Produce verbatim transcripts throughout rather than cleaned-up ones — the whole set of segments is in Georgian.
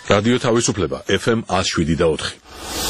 რადიო თავისუფლება ეფ ემ one oh seven და four.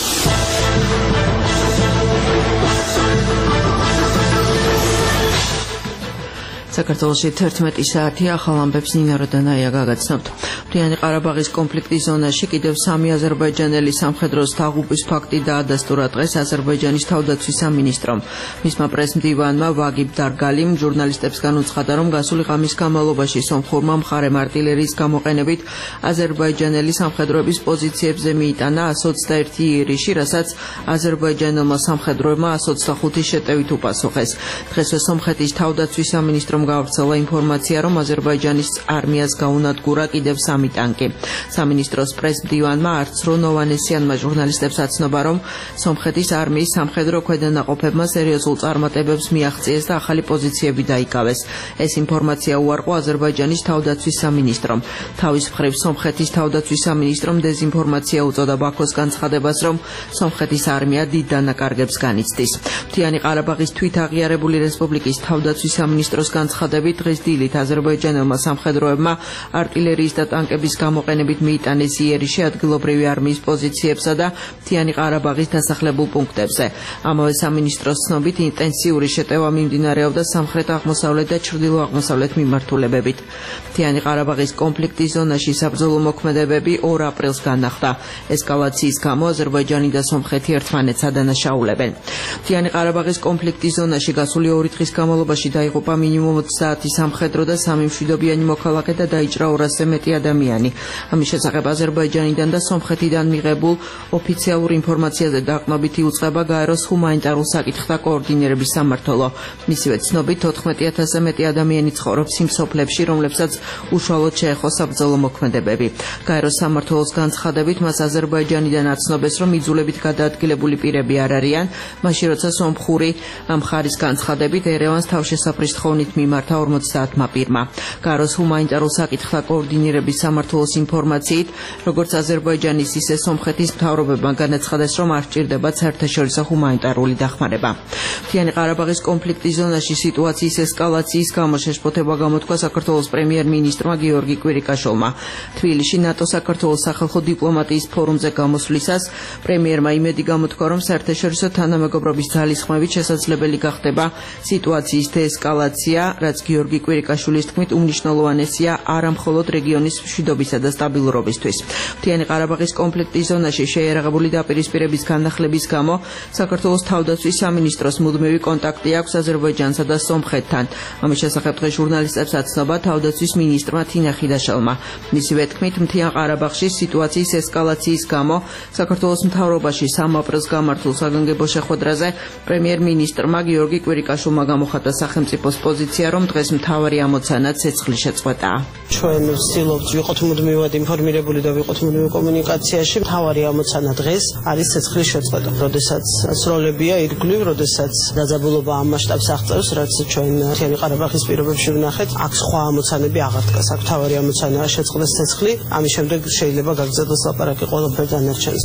საქართველოში თერთმეტი საათი ახალ ამბებს ნინა როდანაია გაგაცნობთ. მთიანი ყარაბაღის კონფლიქტის ზონაში კიდევ სამი აზერბაიჯანელი სამხედროს დაღუპვის ფაქტი დაადასტურა დღეს აზერბაიჯანის თავდაცვის სამინისტრომ. მისმა პრესმდივანმა ვაგიბ დარგალიმ ჟურნალისტებსგან უცხადა, რომ გასული ღამის განმავლობაში სომხურმა მხარემ არტილერიის გამოყენებით აზერბაიჯანელი სამხედროების პოზიციებზე მიიტანა one hundred twenty-one იერიში, რასაც აზერბაიჯანელმა სამხედროებმა one hundred twenty-five შეტევით უპასუხეს. დღესვე სომხეთის თავდაცვის სამინისტრომ გავრცელა ინფორმაცია, რომ აზერბაიჯანის არმიას გაუნადგურა კიდევ სამი ტანკი. სამინისტროს პრესმდივანმა არცრო ნოვანესიანმა ჟურნალისტებს აცნობა, რომ სომხეთის არმიის სამხედრო ქვედანაყოფებმა სერიოზულ წარმატებებს მიაღწიეს და ახალი პოზიციები დაიკავეს. ეს ინფორმაცია უარყო აზერბაიჯანის თავდაცვის სამინისტრომ. თავის მხრივ სომხეთის თავდაცვის სამინისტრომ დეზინფორმაცია უწოდა ბაქოს განცხადებას, რომ სომხეთის არმია დიდ დანაკარგებს განიცდის. მთიანი ყარაბაღის თვითაღიარებული რესპუბლიკის თავდაცვის სამინისტროს განცხადებით, დღეს დილით აზერბაიჯანელმა სამხედროებმა არტილერიის და ტანკების გამოყენებით მიიტანეს იერიში ადგილობრივი არმიის პოზიციებსა და მთიანი ყარაბაღის დასახლებულ პუნქტებზე. ამავე სამინისტროს ცნობით, ინტენსიური შეტევა მიმდინარეობდა სამხრეთ-აღმოსავლეთ და ჩრდილო-აღმოსავლეთ მიმართულებებით. მთიანი ყარაბაღის კონფლიქტის ზონაში საბრძოლო მოქმედებები ორ აპრილს განახლდა. ესკალაციის გამო აზერბაიჯანი და სომხეთი ერთმანეთს ადანაშაულებენ. მთიანი ყარაბაღის კონფლიქტის ზონაში გასული ორი დღის განმავლობაში დაიღუპა მინიმუმ ოცდაათი სამხედრო და სამი მშვიდობიანი მოქალაქე და დაიჭრა ორასზე მეტი ადამიანი. ამის შესახებ აზერბაიჯანიდან და სომხეთიდან მიღებულ ოფიციალურ ინფორმაციაზე დაყრდნობით იუწყება გაეროს ჰუმანიტარულ საკითხთა კოორდინირების სამმართველო. მისივე ცნობით, თოთხმეტი ათასზე მეტი ადამიანი ცხოვრობს იმ სოფლებში, რომლებსაც უშუალოდ შეეხო საბრძოლო მოქმედებები. გაეროს სამმართველოს განცხადებით, მას აზერბაიჯანიდან აცნობეს, რომ იძულებით გადაადგილებული პირები არ არიან, მაშინ როცა სომხური მხარის განცხადებით ერევანს თავშესაფრის თხოვნით მიმართა ორმოცდაათმა პირმა. გაეროს ჰუმანიტარულ საკითხთა კოორდინირების სამმართველოს ინფორმაციით, როგორც აზერბაიჯანის, ისე სომხეთის მთავრობებმა განაცხადეს, რომ არ სჭირდებათ საერთაშორისო ჰუმანიტარული დახმარება. მთიანი ყარაბაღის კონფლიქტის ზონაში სიტუაციის ესკალაციის გამო შეშფოთება გამოთქვა საქართველოს პრემიერ-მინისტრმა გიორგი კვირიკაშვილმა. თბილისში ნატო-საქართველოს სახალხო დიპლომატიის ფორუმზე გამოსვლისას პრემიერმა იმედი გამოთქვა, რომ საერთაშორისო თანამეგობრობის ძალისხმევით შესაძლებელი გახდება სიტუაციის დეესკალაცია, რაც გიორგი კვირიკაშვილის თქმით უმნიშვნელოვანესია არა მხოლოდ რეგიონის მშვიდობისა და სტაბილურობისთვის. მთიანი ყარაბაღის კონფლიქტის ზონაში შეიარაღებული დაპირისპირების განახლების გამო საქართველოს თავდაცვის სამინისტროს მუდმივი კონტაქტი აქვს აზერბაიჯანსა და სომხეთთან. ამის შესახებ დღეს ჟურნალისტებს აცნობა თავდაცვის მინისტრმა თინა ხიდაშელმა. მისივე თქმით, მთიან ყარაბაღში სიტუაციის ესკალაციის გამო საქართველოს მთავრობაში სამი აპრილს გამართულ საგანგებო შეხვედრაზე პრემიერ-მინისტრმა გიორგი კვირიკაშვილმა გამოხატა სახელმწიფოს პოზიცია, რომ დღეს მთავარი ამოცანა ცეცხლის შეწყვეტაა. ჩვენ ვცდილობთ ვიყოთ მუდმივად ინფორმირებული და ვიყოთ მუდმივ კომუნიკაციაში. მთავარი ამოცანა დღეს არის ცეცხლის შეწყვეტა. როდესაც სროლებია ირგვლივ, როდესაც დაძაბულობა ამ მასშტაბს აღწევს, რაც ჩვენ მთიანი ყარაბაღის პირობებში ვნახეთ, აქ სხვა ამოცანები აღარ დგას. აქ მთავარი ამოცანაა შეწყვეტას ცეცხლი, ამის შემდეგ შეიძლება გაგრძელდეს ლაპარაკი ყველაფერ დანარჩენს.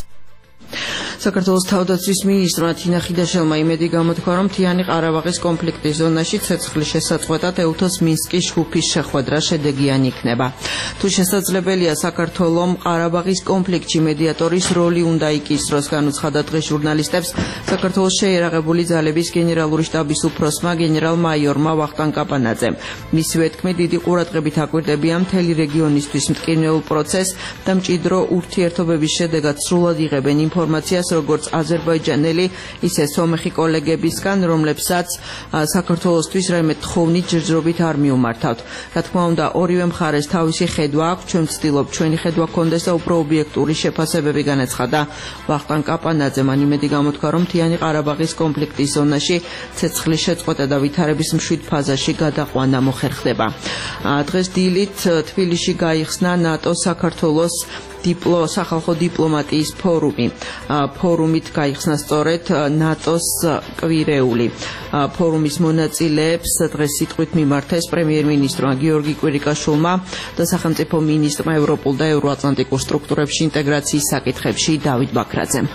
საქართველოს თავდაცვის მინისტრმა თინა ხიდაშელმა იმედი გამოთქვა, რომ მთიანი ყარაბაღის კონფლიქტის ზონაში ცეცხლის შესაწყვეტად ეუთოს მინსკის ჯგუფის შეხვედრა შედეგიანი იქნება. თუ შესაძლებელია საქართველომ ყარაბაღის კონფლიქტში მედიატორის როლი უნდა იკისროს, განუცხადა დღეს ჟურნალისტებს საქართველოს შეიარაღებული ძალების გენერალური შტაბის უფროსმა გენერალ-მაიორმა ვახტანგ კაპანაძემ. მისივე თქმით, დიდი ყურადღებით აკვირდებიან მთელი რეგიონისთვის მტკივნეულ პროცესს და მჭიდრო ურთიერთობების შედეგად სრულად იღებენ ინფორმაციას როგორც აზერბაიჯანელი, ისე სომეხი კოლეგებისგან, რომლებსაც საქართველოსთვის რაიმე თხოვნით ჯერჯერობით არ მიუმართავთ. რა თქმა უნდა, ორივე მხარეს თავისი ხედვა აქვს, ჩვენ ვცდილობთ ჩვენი ხედვა გქონდეს და უფრო ობიექტური შეფასებები განაცხადა ვახტანგ კაპანაძე. მან იმედი გამოთქვა, რომ მთიანი ყარაბაღის კონფლიქტის ზონაში ცეცხლის შეწყვეტა და ვითარების მშვიდ ფაზაში გადაყვანა მოხერხდება. დღეს დილით თბილისში გაიხსნა ნატო-საქართველოს დიპლო სახალხო დიპლომატიის ფორუმი. ფორუმით გაიხსნა სწორედ ნატოს კვირეული. ფორუმის მონაწილეებს დღეს სიტყვით მიმართეს პრემიერ-მინისტრმა გიორგი კვირიკაშვილმა და სახელმწიფო მინისტრმა ევროპულ და ევროატლანტიკურ სტრუქტურებში ინტეგრაციის საკითხებში დავით ბაქრაძემ.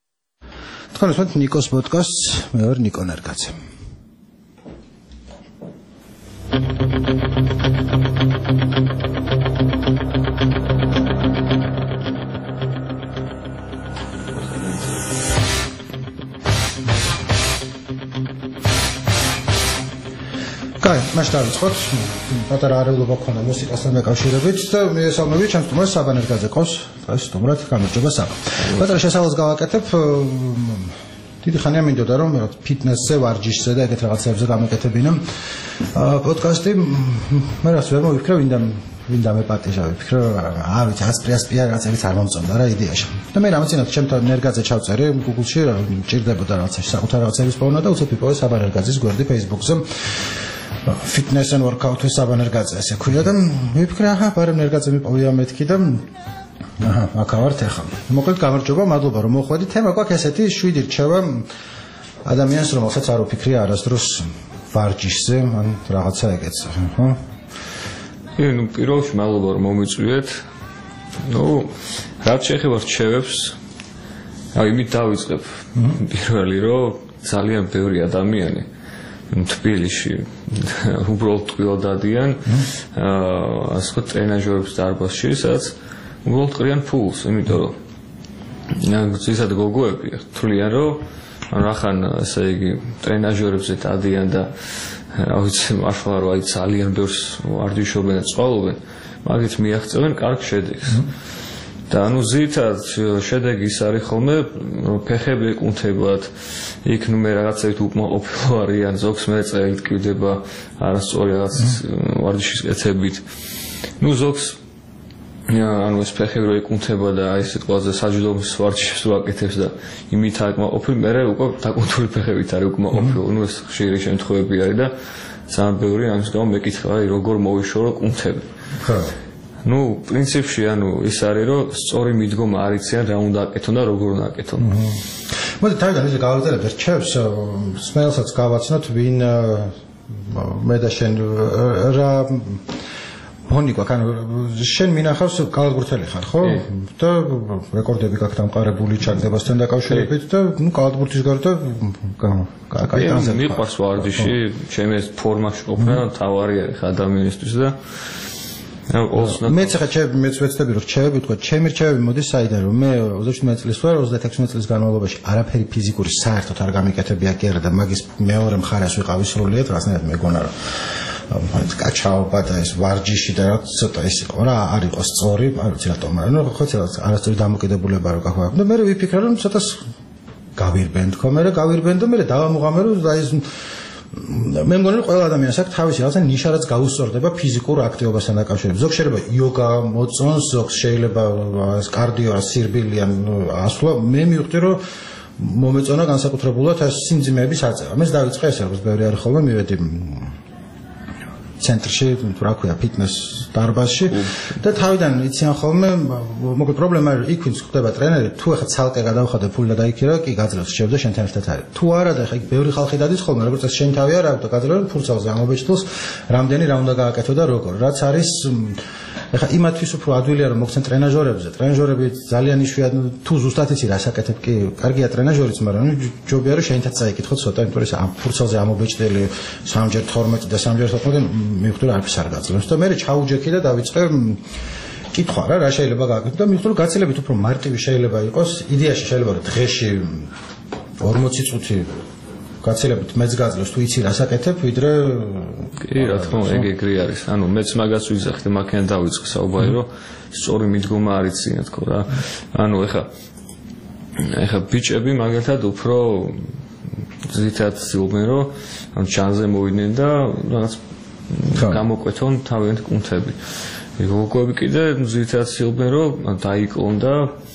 თქვენ უსმენთ ნიკოს პოდკასტს, მე ვარ ნიკო ნარგაძე. მას დავიწყოთ პატარა არეულობა ქონდა მუსიკასთან დაკავშირებით და მიესალმები ჩემს სტუმარს საბანერგაძე ყავს დღეს სტუმრად გამარჯობა საბა. პატარა შესავალს გავაკეთებ დიდი ხანია მინდოდა რომ ფიტნესზე, ვარჯიშზე და ეგეთ რაღაცებზე გამეკეთებინა პოდკასტი. მე რაც ვერ მოვიფიქრე ვინდა ვინდა მეპატიჟა ვიფიქრე არ ვიცი ასპრიასპია რაღაცებიც არ მომწონდა რა იდეაში. და მე რამოცინად ჩემთან ნერგაძე ჩავწერე Google-ში ჭირდებოდა რაღაცა საკუთარ რაღაცების პოვნა და უცებ ვიპოვე საბანერგაძის გვერდი Facebook-ზე. Fitness and workout with საბანერგაძე ასე ქვია და მივიფიქრე აჰა ბარემ ნერგაძე მიპოვია მეთქი და აჰა აკავართ ახლა. მოკლედ გამარჯობა, მადლობა რომ მოხვედი. თემა გვაქვს ესეთი შვიდი რჩევა ადამიანს რომელსაც არ უფიქრია არასდროს ვარჯიშზე, ან რაღაცა ეგეც, ხო? კი, ნუ პირველში მადლობა რომ მომიწვიეთ. ნუ რაც შეეხება რჩევებს, აი იმით დავიწყებ. პირველი რომ ძალიან ბევრი ადამიანი თბილისში უბრალოდ ტყიო დადიან აა ასე ვთქვათ ტრენაჟერების დარბაზში, სადაც უბრალოდ ყრიან ფულს, იმიტომ რომ ზუსტად გოგოები თვლიან რომ რახან ესე იგი ტრენაჟერებზე დადიან და რა ვიცი მართლა რომ აი ძალიან ბევრს ვარჯიშობენ და წვალობენ, მაგით მიაღწევენ კარგ შედეგს. და ანუ ზითად შედეგი ის არის ხოლმე რომ ფეხები ეკუნთებათ, იქ ნუ მე რაღაცებით უკმაყოფილო არიან, ზოგს მე წერილით კივდება არასწორი რაღაც ვარჯიშის კეთებით. ნუ ზოგს ანუ ეს ფეხები რო ეკუნთება და აი ეს ყველაზე საჯდომის ვარჯიშებს ვაკეთებს და იმით აკმაყოფილ, მე უკვე დაკუნთული ფეხებით არის უკმაყოფილო. ნუ ეს ხშირი შემთხვევები არის და ძალიან ბევრი ამის გამო მეკითხა აი როგორ მოვიშორო კუნთები. ხო ნუ პრინციპში ანუ ის არის რომ სწორი მიდგომა არ იციან რა უნდა აკეთონ და როგორ უნდა აკეთონ. მოდი თავიდან ისე გავაგზავნოთ რჩევს, სმეილსაც გავაცნოთ ვინ მე და შენ რა მონი გვაქვს, ანუ შენ მინახავს კალათბურთელი ხარ, ხო? და რეკორდები გაქვს დამყარებული ჩაგდებასთან დაკავშირებით და ნუ კალათბურთის გარდა კაი მიყვარს ვარჯიში, ჩემი ეს ფორმაში ყოფნა თავარი არის ადამიანისთვის და მეც ხა ჩემ მეც ვეცდები რომ რჩევები თქვა, ჩემი რჩევები მოდის საიდან რომ მე ოცდაშვიდი წლის ვარ, ოცდაექვსი წლის განმავლობაში არაფერი ფიზიკური საერთოდ არ გამიკეთებია კი არა და მაგის მეორე მხარეს ვიყავი სრულიად, რაღაცნაირად მეგონა რომ კაჩაობა და ეს ვარჯიში და ცოტა ის იყო რა, არ იყო სწორი, არ ვიცი რატომ, მაგრამ ხო ცოტა არასწორი დამოკიდებულება რო გაქვს. და მე ვიფიქრე რომ ცოტა გავირბენ თქო, მე გავირბენ და მე დავამოღამე რომ აი ეს მე მგონი რომ ყველა ადამიანს აქვს თავისი რაღაცა ნიშა რაც გაუსწორდება ფიზიკურ აქტივობასთან დაკავშირებით. ზოგ შეიძლება იოგა მოწონს, ზოგს შეიძლება კარდიო, სირბილი ან ასვლა. მე მივხვდი რომ მომეწონა განსაკუთრებულად ეს სიმძიმეების აწევა. მე დავიწყე ესე როგორც ბევრი არის ხოლმე მივედი ცენტრში, რა ქვია, ფიტნეს დარბაზში და თავიდან იციან ხოლმე, მოკლედ პრობლემა არის იქ ვინც ხდება ტრენერი, თუ ახლა ცალკე გადავხადე ფული და დაიქირავე, კი გაძლევს შევდა შენთან ერთად არის. თუ არა და ახლა იქ ბევრი ხალხი დადის ხოლმე, როგორც ეს შენ თავი არ აქვს და გაძლევს ფურცალზე ამობეჭდოს, რამდენი რა უნდა გააკეთო და როგორ. რაც არის ახლა იმათვის უფრო ადვილია რომ მოხსენ ტრენაჟერებზე. ტრენაჟერები ძალიან იშვიათ, თუ ზუსტად იცი რა საკეთებ, კი, კარგია ტრენაჟერიც, მაგრამ ჯობია რომ შენთან წაიკითხო ცოტა, იმიტომ რომ ამ ფურცალზე ამობეჭდელი სამჯერ თორმეტი და სამჯერ თოთხმეტი მივხვდი რომ არაფერს არ გაძლევს და მე ჩაუჯექი და დავიწყე კითხვა რა, რა შეიძლება გააკეთო და მივხვდი რომ გაცილებით უფრო მარტივი შეიძლება იყოს, იდეაში შეიძლება რომ დღეში ორმოცი წუთი გაცილებით მეც გაძლევს თუ იცი რა საკეთებ, ვიდრე კი, რა თქმა უნდა, ეგ ეგრე არის. ანუ მეც მაგას ვიზახდი, მაქედან დავიწყე საუბარი, რომ სწორი მიდგომა არ იციან თქო რა. ანუ ეხა ეხა ბიჭები მაგალითად უფრო ზითად ცდილობენ რომ ამ ჩანზე მოვიდნენ და რაღაც გამოკვეთონ თავიანთი კუნთები. გოგოები კიდე ზითად ცდილობენ რომ დაიკლონ და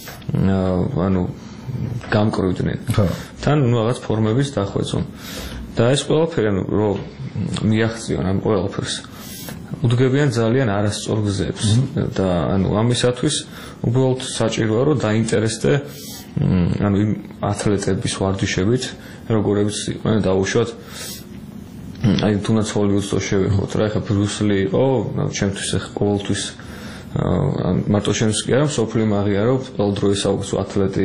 ანუ გამკრვიდნენ. თან რაღაც ფორმების დახვეწონ. და ეს ყველაფერი ანუ რომ მიაღწიონ ამ ყველაფერს. უდგებიან ძალიან არასწორ გზებს და ანუ ამისათვის უბრალოდ საჭიროა რომ დაინტერესდე ანუ იმ ათლეტების ვარჯიშებით, როგორებიც იყვნენ დაუშვათ აი თუნდაც ჰოლივუდს შევეხოთ რა, ეხა ბრუს ლი იყო, ჩემთვის ეხა ყოველთვის მარტო ჩემს კი არა, მსოფლიო აღიარო ყოველ დროის საუკეთესო ათლეტი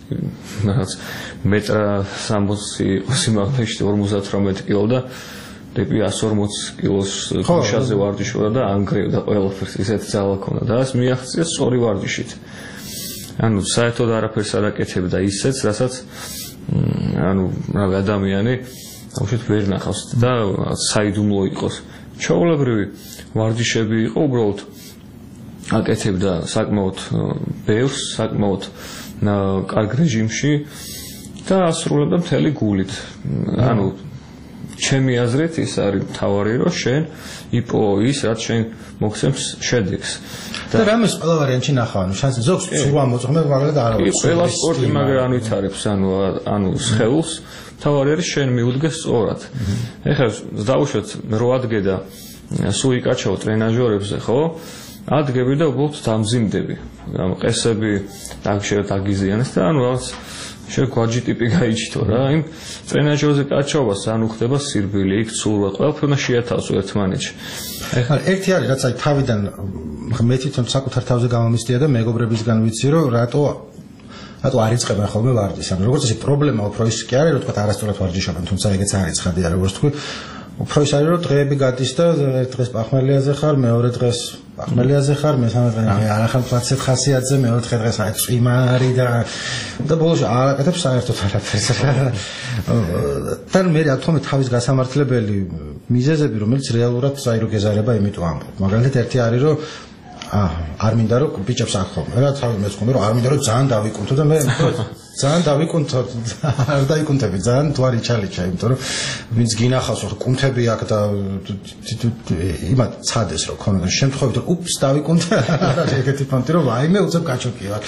რაღაც მეტრ სამოცი იყო სიმაღლეში ორმოცდათვრამეტი კილო და ტიპი εκατს ორმოცი კილოს ქუშაზე ვარჯიშობდა და ანგრევდა ყველაფერს ისეთი ძალა ქონდა და ეს მიაღწია სწორი ვარჯიშით. ანუ საერთოდ არაფერს არ აკეთებდა ისეც, რასაც ანუ რა ადამიანი უშუალოდ ვერ ნახავს და საიდუმლო იყოს. ჩაოლებრივი ვარჯიშები იყო უბრალოდ აკეთებდა საკმაოდ ბევრს, საკმაოდ კარგ რეჟიმში და ასრულებდა მთელი გულით. ანუ ჩემი აზრით ის არის მთავარი, რომ შენ იპოვო ის, რაც შენ მოგცემს შედეგს. და რამეს ყველა ვარიანტში ნახავ, ანუ შანსი ზოგს ცურვა მოწმე, მაგრამ არა. კი, ყველა სპორტი მაგრამ ვითარებს, ანუ ანუ სხეულს, მთავარი არის შენ მიუდგე სწორად. ეხლა დავუშვათ რო ადგე და სულ იკაჩავ ტრენაჟორებზე, ხო? ადგები და უბრალოდ დამძიმდები. ანუ ყესები დაგშერა დაგიზიანეს და ანუ რაღაც შეგვაჯი ტიპი გაიჩითო რა. იმ ტრენაჟორზე კაჩავას ანუ ხდება სირბილი, იქ ცურვა, ყველაფერმა შეათავსო ერთმანეთში. ეხლა ერთი არის რაც აი თავიდან მე თვითონ საკუთარ თავზე გამომისდია და მეგობრებისგან ვიცი რომ რატო რატო არ იწყებენ ხოლმე ვარჯიშს. ანუ როგორც ისე პრობლემა უფრო ის კი არის, რომ თქვა არასწორად ვარჯიშობენ, თუმცა ეგეც არის ცხადია, როგორც თქვი. უფრო ის არის რომ დღეები გადის და ერთ დღეს პახმელიაზე ხარ, მეორე დღეს პახმელიაზე ხარ, მესამე დღე არახან ფლაცეთ ხასიათზე, მეოთხე დღეს აი წვიმარი და და ბოლოს არ აკეთებ საერთოდ არაფერს. თან მე რა თქმა უნდა თავის გასამართლებელი მიზეზები, რომელიც რეალურად საირო გეზარება, იმიტომ ამბობ. მაგალითად ერთი არის რომ არ მინდა რომ ბიჭებს არ ხოლმე რა თავი მეცქომე რომ არ მინდა რომ ძალიან დავიკუნთო და მე ძალიან დავიკუნთო არ დაიკუნთები ძალიან თუ არ იჩალიჩა იმიტომ რომ ვინც გინახავს რომ კუნთები აქ და იმათ ცადეს რომ ქონოდა შემთხვევით რომ უპს დავიკუნთე არ არის ეგეთი ფონტი რომ ვაიმე უცებ კაჩოკი ვარ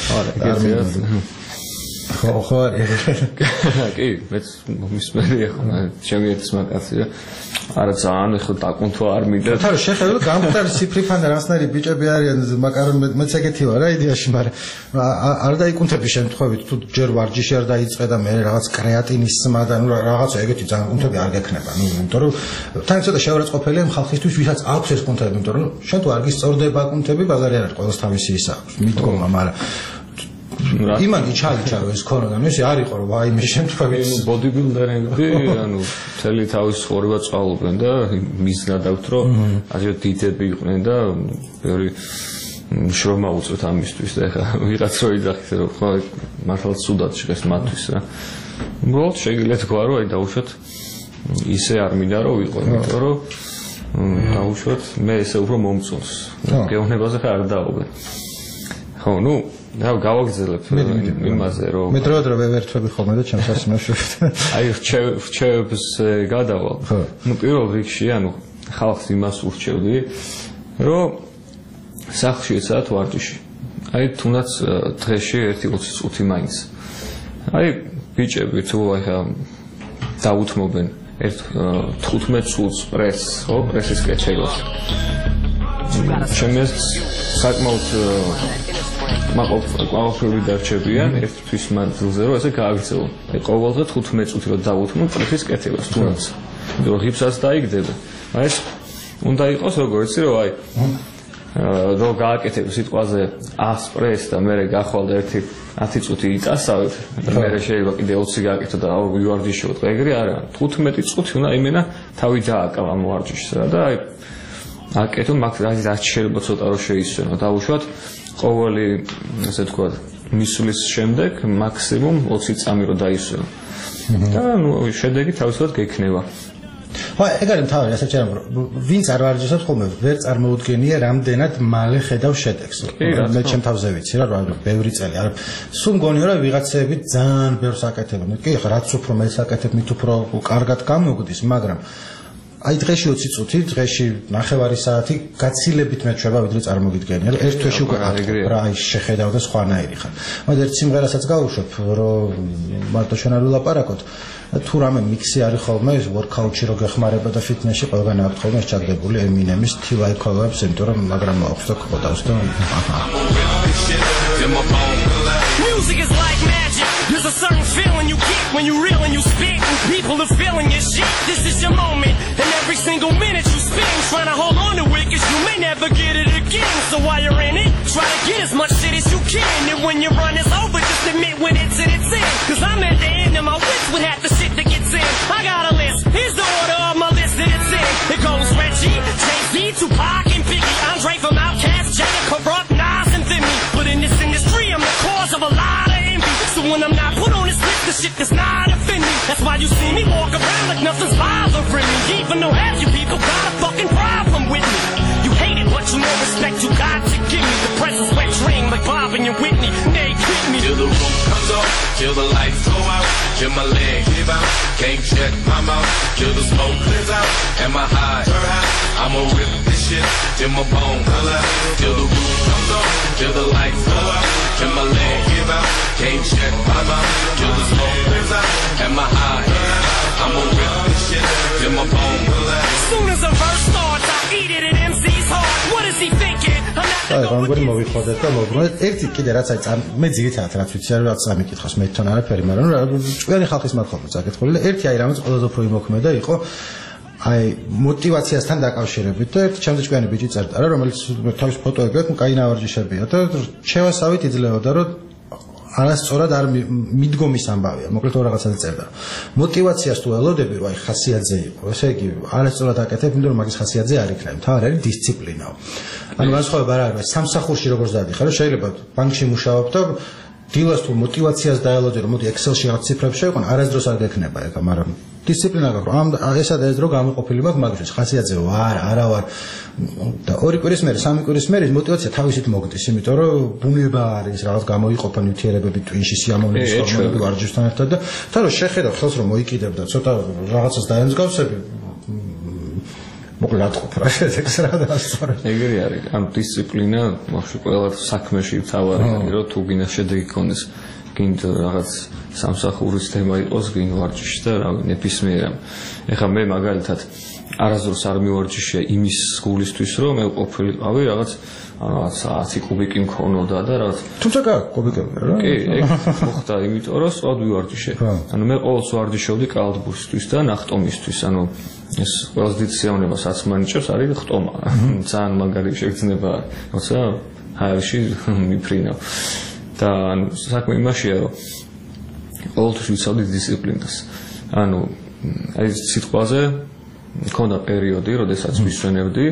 ხო ხო კი მეც მომისმენია ხოლმე ჩემი ერთის მაგაცი რა არა ძალიან ხო დაკუნთვა არ მინდა და რა შეხედო გამختار ციფრიფან რასნაირი ბიჭები არიან მაგრამ მეც ეგეთი ვარ რა იდეაში მაგრამ არ დაიკუნთები შემთხვევით თუ ჯერ ვარჯიში არ დაიწყე და მე რაღაც კრეატინის სმა და ნუ რაღაცა ეგეთი ძალიან კუნთები არ გექნება ნუ იმიტომ რომ თან ცოტა შეურაცხყოფელია ხალხისთვის ვისაც აქვს ეს კუნთები იმიტომ რომ შენ თუ არ გისწორდება კუნთები ბაზარი არ არის ყოველს თავისი ის აქვს მიდგომა მაგრამ იმან იჩალიჩა რომ ეს ქონოდა მე არ იყო რომ ვაიმე შემთხვევით ბოდიბილდერები ანუ მთელი თავის ცხოვრება წვალობენ და მიზნად აქვთ რომ ასე დიდები იყვნენ და ბევრი შრომა უწევთ ამისთვის და ეხლა ვიღაც რო იძახით რომ ხო მართლაც სუდად შეგეს მათთვის რა უბრალოდ შეგიძლიათ თქვა რომ აი დაუშვათ ისე არ მინდა რომ ვიყო იმიტომ რომ დაუშვათ მე ესე უფრო მომწონს გეუბნებაზე ხარ არ დაობენ ხო ნუ და გავაგზავნებ იმაზე რომ მე დრო დრო ვერთვები ხოლმე და ჩემს ასმაშობთ აი რჩევებს გადავალ ნუ პირველ რიგში ანუ ხალხს იმას ურჩევდი რომ სახლში ეცათ ვარჯიში აი თუნდაც დღეში ერთი ოცი წუთი მაინც აი ბიჭები თუ ახლა დაუთმობენ ერთ თხუთმეტ წუთს პრესს ხო პრესის კეჩეგოს ჩემს საკმაოდ მაყურებელი დარჩებიან ერთთვის მანძილზე რომ ესე გააგრძელო. აი ყოველდღე თხუთმეტ წუთი რომ დავუთმო პრესის კეთებას თუნდაც. რომ ღიფსაც დაიგდება. აი ეს უნდა იყოს როგორ იცი რომ აი რომ გააკეთებ სიტყვაზე ას პრეს და მე გახვალ და ერთი ათი წუთი იტასავებ და მე შეიძლება კიდე ოცი გააკეთო და ვივარჯიშოთ. ეგრე არა. თხუთმეტი წუთი უნდა იმენა თავი დააკავა ამ ვარჯიშს რა და აი აკეთო მაგ რაც შეიძლება ცოტა რომ შეისვენო დავუშვათ ყოველი ასე თქვა მისვლის შემდეგ მაქსიმუმ ოცი წამი რომ დაისვენო და ნუ შედეგი თავისუფლად გექნება ხო ეგ არის თავი ასე ჩემ ვინც არ ვარჯიშობს ხოლმე ვერ წარმოუდგენია რამდენად მალე ხედავ შედეგს მე ჩემ თავზე ვიცი რა რა ბევრი წელი არ სულ მგონია რომ ვიღაცები ძალიან ბევრს აკეთებენ კი ხა რაც უფრო მეც აკეთებ მით უფრო კარგად გამოგდის მაგრამ აი დღეში ოცი წუთი, დღეში ნახევარი საათი გაცილებით მეჩვევა ვიდრე წარმოგიდგენია. ერთ თვეში უკვე რა ის შეხედავ და სხვანაირი ხარ. მაგრამ ერთ სიმღერასაც გავუშვებ, რომ მარტო ჩვენ არ ვილაპარაკოთ. თუ რამე მიქსი არის ხოლმე workout-ში რო გეხმარება და fitness-ში ყველგან აქვს ხოლმე ეს ჩაგდებული Eminem-ის T Y collabs, იმიტომ რომ მაგრამ მოაქვს და ყოდავს და Music is like magic. There's a certain feeling you get when you reel and you spit and people are feeling your shit. This is your moment and every single minute you spend trying to hold on to it cause you may never get it again. So while you're in it, try to get as much shit as you can. And when your run is over, just admit when it's in, it's in. Cause I'm at the end of my wits with half the shit that gets in. I got a list, here's the order of my list that it's in. shit does not offend me. That's why you see me walk around like nothing's bothering me. Even though half you people got a fucking problem with me. You hate it, but you know respect you got to give me. The presence wet dream like Bob and your Whitney. They quit me. Till the roof comes off, till the lights go out, till my leg give out, can't shut my mouth, till the smoke clears out, and my eyes turn out. I'ma rip this shit till my bone pull out, till the roof comes off, till the lights go out, till my leg give out, can't shut my mouth, till the smoke clears out, and my eyes turn out. I'ma rip this shit till my bone pull out. As soon as a verse starts, I eat it at M C's heart. What is he thinking? I'm not აი, გამგვარი მოვიხოდეთ და მოვბრუნეთ. ერთი კიდე რაც აი წამ მე ძირითადად რაც ვიცი რა რაც ამიკითხავს მე თან არაფერი, მაგრამ ჭკვიანი ხალხის მართლობა წაკითხული და ერთი აი რამაც ყველაზე უფრო იმოქმედა იყო აი мотивაციასთან დაკავშირებით და ერთი ჩემზე ჭკვიანი ბიჭი წერდა რა რომელიც თავის ფოტოები აქვს, კაი ნავარჯიშებია და შევასავით იძლეოდა რომ არასწორად არ მიდგომის ამბავია, მოკლედ თუ რაღაცაზე წერდა. мотивაციას თუ ელოდები, რომ აი ხასიათზე იყო, ესე იგი არასწორად აკეთებ, იმიტომ რომ მაგის ხასიათზე არ იქნება. თავი არის დისციპლინაო. ანუ განსხვავება რა არის, სამსახურში როგორც დადიხარ, შეიძლება ბანკში მუშაობ და დილას თუ мотивაციას დაელოდე, რომ მოდი Excel-ში რაღაც ციფრები შევიყვან, არასდროს არ გექნება ეხა, მაგრამ დისციპლინა გაქვს, რომ ამ ესა და ეს დრო გამოყოფილი მაქვს მაგის ხასიათზე ვარ, არა ვარ და ორი კვირის მერე, სამი კვირის მერე მოტივაცია თავისით მოგდის, იმიტომ რომ ბუნება არის, რაღაც გამოიყოფა ნივთიერებები ტვინში, სიამოვნების ჰორმონები ვარჯიშთან ერთად და თან რომ შეხედავ ხელს რომ მოიკიდებ და ცოტა რაღაცას დაემსგავსები მოკლედ ყოფ რა ეს რა დასწორე. ეგრე არის, ამ დისციპლინა მოხში ყველა საქმეში თავარი არის, რომ თუ გინდა შედეგი გქონდეს, გინდა რაღაც სამსახურის თემა იყოს, გინ ვარჯიში და რა ნებისმიერ. ეხლა მე მაგალითად არასდროს არ მივარჯიშია იმის გულისთვის, რომ მე ყოფილიყავი რაღაც რაღაც ათი კუბიკი მქონოდა და რაღაც. თუმცა გაქვს კუბიკები რა. კი, ეგ მოხდა, იმიტომ რომ სწორად ვივარჯიშე. ანუ მე ყოველს ვარჯიშობდი კალათბურსთვის და ნახტომისთვის, ანუ ეს ყველაზე დიდ სიამოვნებას მანიჭებს არის ხტომა. ძალიან მაგარი შეგრძნება, როცა ჰაერში მიფრინავ. და ანუ საქმე იმაშია, რომ ყოველთვის ვიცავდი დისციპლინას. ანუ აი სიტყვაზე მქონდა პერიოდი, როდესაც ვისვენებდი,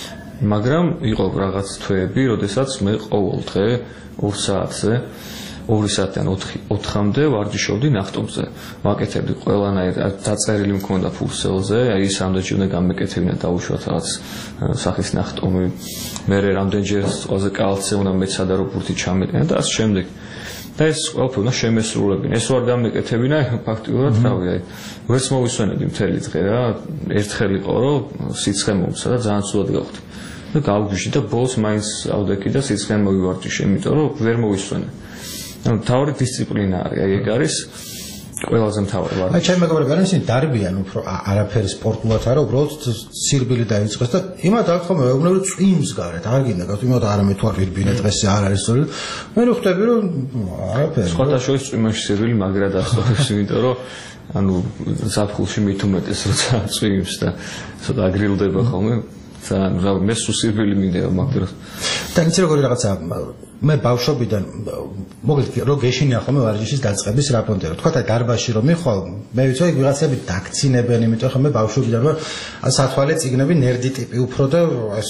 მაგრამ იყო რაღაც თვეები, როდესაც მე ყოველ დღე ორ საათზე, ორი საათიდან ოთხამდე ვარჯიშობდი ნახტომზე. ვაკეთებდი ყველანაირ დაწერილი მქონდა ფურსელზე, აი ის რამდენჯერ უნდა გამეკეთებინა დაუშვათ რაღაც სახის ნახტომი. მე რამდენჯერ ყველაზე კალათზე უნდა მეცადა რომ ბურთი ჩამეტენა და ასე შემდეგ. და ეს ყველაფერი უნდა შემესრულებინა. ეს ვარ გამეკეთებინა, ფაქტიურად რავი, აი ვერც მოვისვენებდი მთელი დღე რა, ერთხელ იყო რომ სიცხე მომცა და ძალიან სულად გავხდი. და გავგიჟდი და ბოლოს მაინც ავდექი და სიცხე მოვივარჯიშე, იმიტომ რომ ვერ მოვისვენე. ანუ თავი დისციპლინა არის, აი ეგ არის ყველაზე მთავარი ვარ. აი ჩემი მეგობრები არიან ისინი დარბიან უფრო არაფერი სპორტულად არა, უბრალოდ სირბილი დაიწყეს და იმათ აქვს ხომ მეუბნები რომ წვიმს გარეთ, არ გინდა გასულ იმათ არამე თუ არ ვირბინე დღესე არ არის სწორი. მე რო ხვდები რომ არაფერი. სხვათა შორის წვიმაში სირბილი მაგრა დასწორებს, იმიტომ რომ ანუ ზაფხულში მით უმეტეს როცა წვიმს და ცოტა აგრილდება ხოლმე. ძალიან რა მე სუსირბილი მინდა მაგდროს. და იცი როგორი რაღაცა მე ბავშვობიდან მოკლედ რო გეშინია ხოლმე ვარჯიშის დაწყების რაპონტი რო თქვა და დარბაზში რომ მიხვალ მე ვიცი რომ ვიღაცები დაქცინებენ იმიტომ რომ მე ბავშვობიდან ვარ სათვალე წიგნები ნერდი ტიპი უფრო და ეს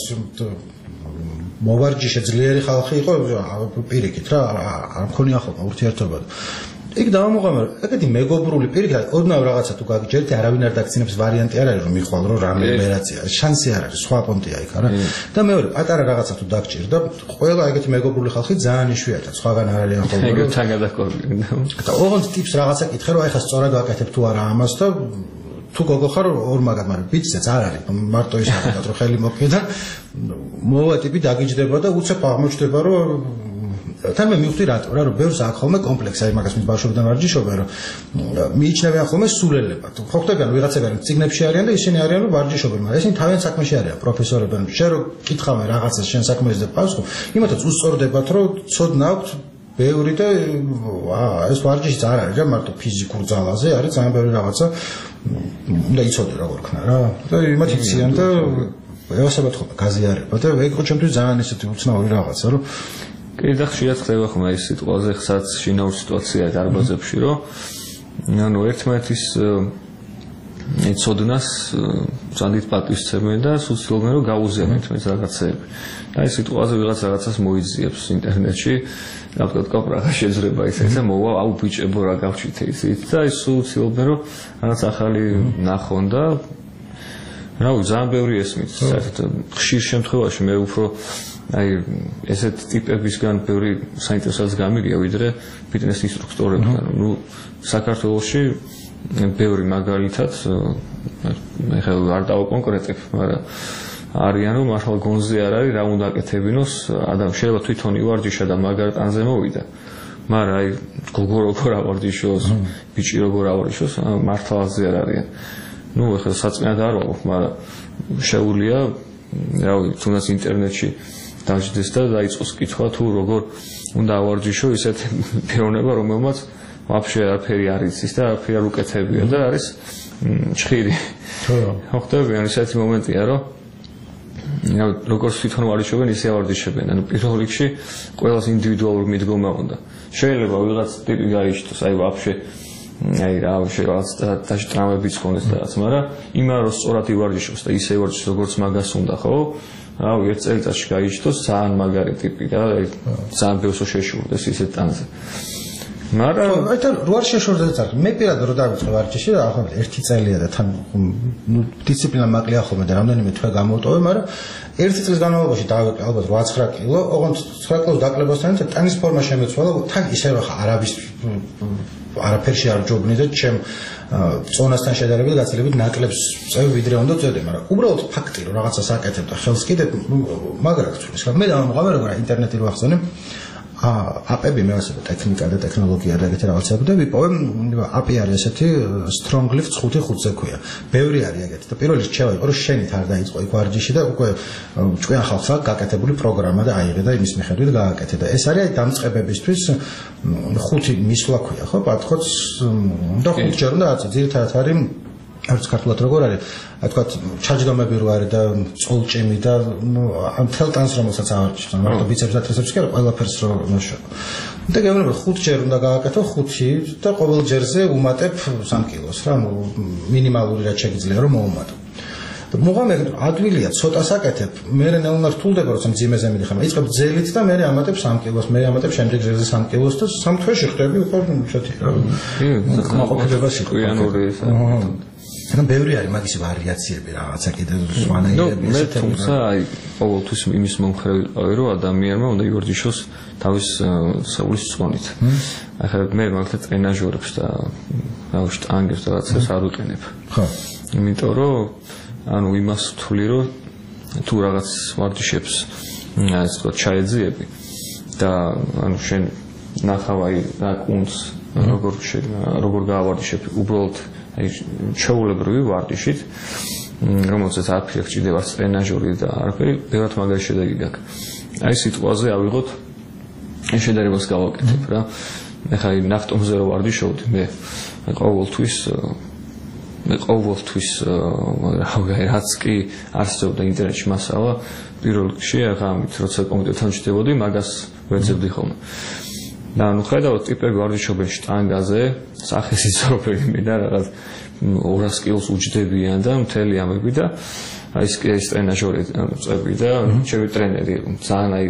მოვარჯიშე ძლიერი ხალხი იყო პირიქით რა არ მქონია ხოლმე ურთიერთობა იქ დავამოყამე ეგეთი მეგობრული პირიქით ოდნავ რაღაცა თუ გაგიჯერეთ არავინ არ დაქცინებს ვარიანტი არ არის რომ მიხვალ რომ რამე ოპერაცია შანსი არ არის სხვა პონტია იქ არა და მეორე პატარა რაღაცა თუ დაგჭირდა ყველა ეგეთი მეგობრული ხალხი ძალიან იშვიათად სხვაგან არ არიან ხოლმე ეგეთან გადაყოლილი და ოღონდ ტიპს რაღაცა კითხე რომ აი ხა სწორად ვაკეთებ თუ არა ამას და თუ გოგო ხარ ორმაგად მაგრამ ბიჭსაც არ არის მარტო ის არ რომ ხელი მოქმე და მოვა ტიპი დაგიჯდება და უცებ აღმოჩნდება რომ თან მე მივხვდი რატო რა რომ ბევრს აქვს ხოლმე კომპლექსი აი მაგას მის ბავშვობიდან ვარჯიშობენ რომ მიიჩნევიან ხოლმე სულელებად ხო ხდებიან ვიღაცებიან წიგნებში არიან და ისინი არიან რომ ვარჯიშობენ მაგრამ ისინი თავიანთ საქმეში არიან პროფესორებთან შენ რომ კითხავენ რაღაცას შენ საქმეზე და პასუხი იმათაც უსწორდებათ რომ ცოდნა აქვთ ბევრი და აა ეს ვარჯიშიც არ არის რა მარტო ფიზიკურ ძალაზე არის ძალიან ბევრი რაღაცა უნდა იცოდე როგორ ქნა რა და იმათ იციან და ევასებათ ხოლმე გაზიარება და ეგ იყო ჩემთვის ძალიან ისეთი უცნაური რაღაცა რომ კი და ხშირად ხდება ხომ ეს სიტყვაზე ხსაც შინაურ სიტუაციაა დარბაზებში რომ ანუ ერთმანეთის იცოდნას ძალიან პატივისცემენ და სულცილობენ რომ გაუზიაროთ ეს რაღაცეები. და ეს სიტუაცია ვიღაც რაღაცას მოიძიებს ინტერნეტში, რაბგოთ კოპრაღა შეძრება ის ესა მოვა, აუ ბიჭებო რა გავჩით ისიც და ის სულცილობენ რომ რაღაც ახალი ნახონ და რავი ძალიან ბევრი ესმით საერთოდ ხშირ შემთხვევაში მე უფრო აი ესეთ ტიპებისგან ბევრი საინტერესოც გამიგია ვიდრე ფიტნეს ინსტრუქტორებთან. ნუ საქართველოში ბევრი მაგალითად მე ხელ არ დავაკონკრეტებ, მაგრამ არიან რომ მართლა გონზე არ არის რა უნდა აკეთებინოს ადამი შეიძლება თვითონ ივარჯიშა და მაგარ ტანზე მოვიდა. მაგრამ აი გოგო როგორ ავარჯიშოს, ბიჭი როგორ ავარჯიშოს, მართლა აზე არ არიან. ნუ ხელ საწმენად არ ვაყო, მაგრამ შეუძლია რავი თუნდაც ინტერნეტში დაждდეს და დაიწყოს კითხვა თუ როგორ უნდა ავარჯიშო ისეთ პიროვნება რომელმაც вообще არაფერი არ იცის და არაფერი არ უკეთებია და არის ჭხირი. ხო ხდება ისეთი მომენტია რომ როგორც თვითონ ვარჯიშობენ ისე ავარჯიშებენ. ანუ პირველ რიგში ყველას ინდივიდუალური მიდგომა უნდა. შეიძლება ვიღაც ტიპი გაიჩნდეს აი вообще აი რა შეიძლება და ტრამვებიც ქონდეს და რაც, მაგრამ იმან რომ სწორად ივარჯიშოს და ისე ივარჯიშოს როგორც მაგას უნდა, ხო? რავი ერთ წელიწადში გაიჩნდეს ძალიან მაგარი ტიპი და აი ძალიან ბევრს შეშურდეს ისეთ ტანზე. მაგრამ აი თან როარ შეშორდეს წარ მე პირადად რო დავიწყე ვარჯიში და ახლა ერთი წელია და თან ნუ დისციპლინა მაკლია ხოლმე და რამდენიმე თვე გამოვტოვე, მაგრამ ერთი წლის განმავლობაში დავიწყე ალბათ ოთხ კილო, ოღონდ ცხრა კილოს დაკლებასთან ტანის ფორმა შემეცვალა, თან ისევ ხა არავის არაფერში არ ჯობნი და ჩემ წონასთან შედარებით გაცილებით ნაკლებს წევი ვიდრე უნდა წევდე, მაგრამ უბრალოდ ფაქტი რომ რაღაცას აკეთებ და ხელს კიდე მაგრაკ თulis. მე დავამღავე როგორ ინტერნეტი რო ახსენე აპები მე ასე ტექნიკა და ტექნოლოგია და ეგეთი რაღაცები და ვიპოვე აპი არის ესეთი strong lift ხუთი ხუთზე ქვია. ბევრი არის ეგეთი და პირველ რიგში შევაიყო რომ შენით არ დაიწყო იქ ვარჯიში და უკვე ჭკვიან ხალხს აქვს გაკეთებული პროგრამა და აიღე და იმის მიხედვით გააკეთე და ეს არის დამწყებებისთვის ხუთი მისვლა ქვია, ხო? პათხოც და ხუთჯერ უნდა აწი ძირითადად არის არც ქართულად როგორ არის, აი თქვა ჩაჯდომები რო არის და წოლჭემი და ამ თელტანს რომელსაც ავარჯიშობ, მარტო ბიცეპს და ტრიცეპს კი არა, ყველაფერს რო ნაშო. და გეუბნება ხუთჯერ უნდა გააკეთო ხუთი და ყოველ ჯერზე უმატებ სამ კილოს რა, მინიმალური რაც შეგიძლია რომ მოუმატო. მოგამერ ადვილია ცოტას აკეთებ, მე ნელა რთულდება როცა მძიმეზე მიდიხარ, იწყებ ძელით და მე ამატებ სამ კილოს, მე ამატებ შემდეგ ჯერზე სამ კილოს და სამ თვეში ხდები უკვე ისეთი რა. მოყოლება სიტუაციური ანუ ბევრი არის მაგის ვარიაციები რაღაცა კიდე ზვანაირები ესეთი. თუმცა აი ყოველთვის იმის მომხრე ვიყავი რომ ადამიანმა უნდა ივარჯიშოს თავის საულის წონით. ახლა მე მაგალითად ტრენაჟორებს და რავი შტანგებს და რაღაცას არ უყენებ. ხო. იმიტომ რომ ანუ იმას ვთვლი რომ თუ რაღაც ვარჯიშებს ასე თქვა ჩაეძიები და ანუ შენ ნახავ აი რა კუნძ როგორ როგორ გაავარჯიშებ უბრალოდ აი ჩაულებრივი ვარჯიშით რომელსაც არაფერი ხჭირდება ტრენაჟორი და არაფერი ბევრად მაგარი შედეგი გაქვს. აი სიტუაციაზე ავიღოთ შედარებას გავაკეთებ რა. ახლა ნახტომზე რო ვარჯიშობდი მე ყოველთვის მე ყოველთვის რაღაც კი არსებობდა ინტერნეტში მასალა პირველ რიგში ახლა ამით როცა კომპიუტერთან ვჭდებოდი მაგას ვეძებდი ხოლმე. და ნუ ხედავთ ტიპები ვარჯიშობენ შტანგაზე, სახეს იზრობენ მე და რაღაც ორას კილოს უჯდებიან და მთელი ამები და აი ეს ეს ტრენაჟორი წები და ჩემი ტრენერი ძალიან აი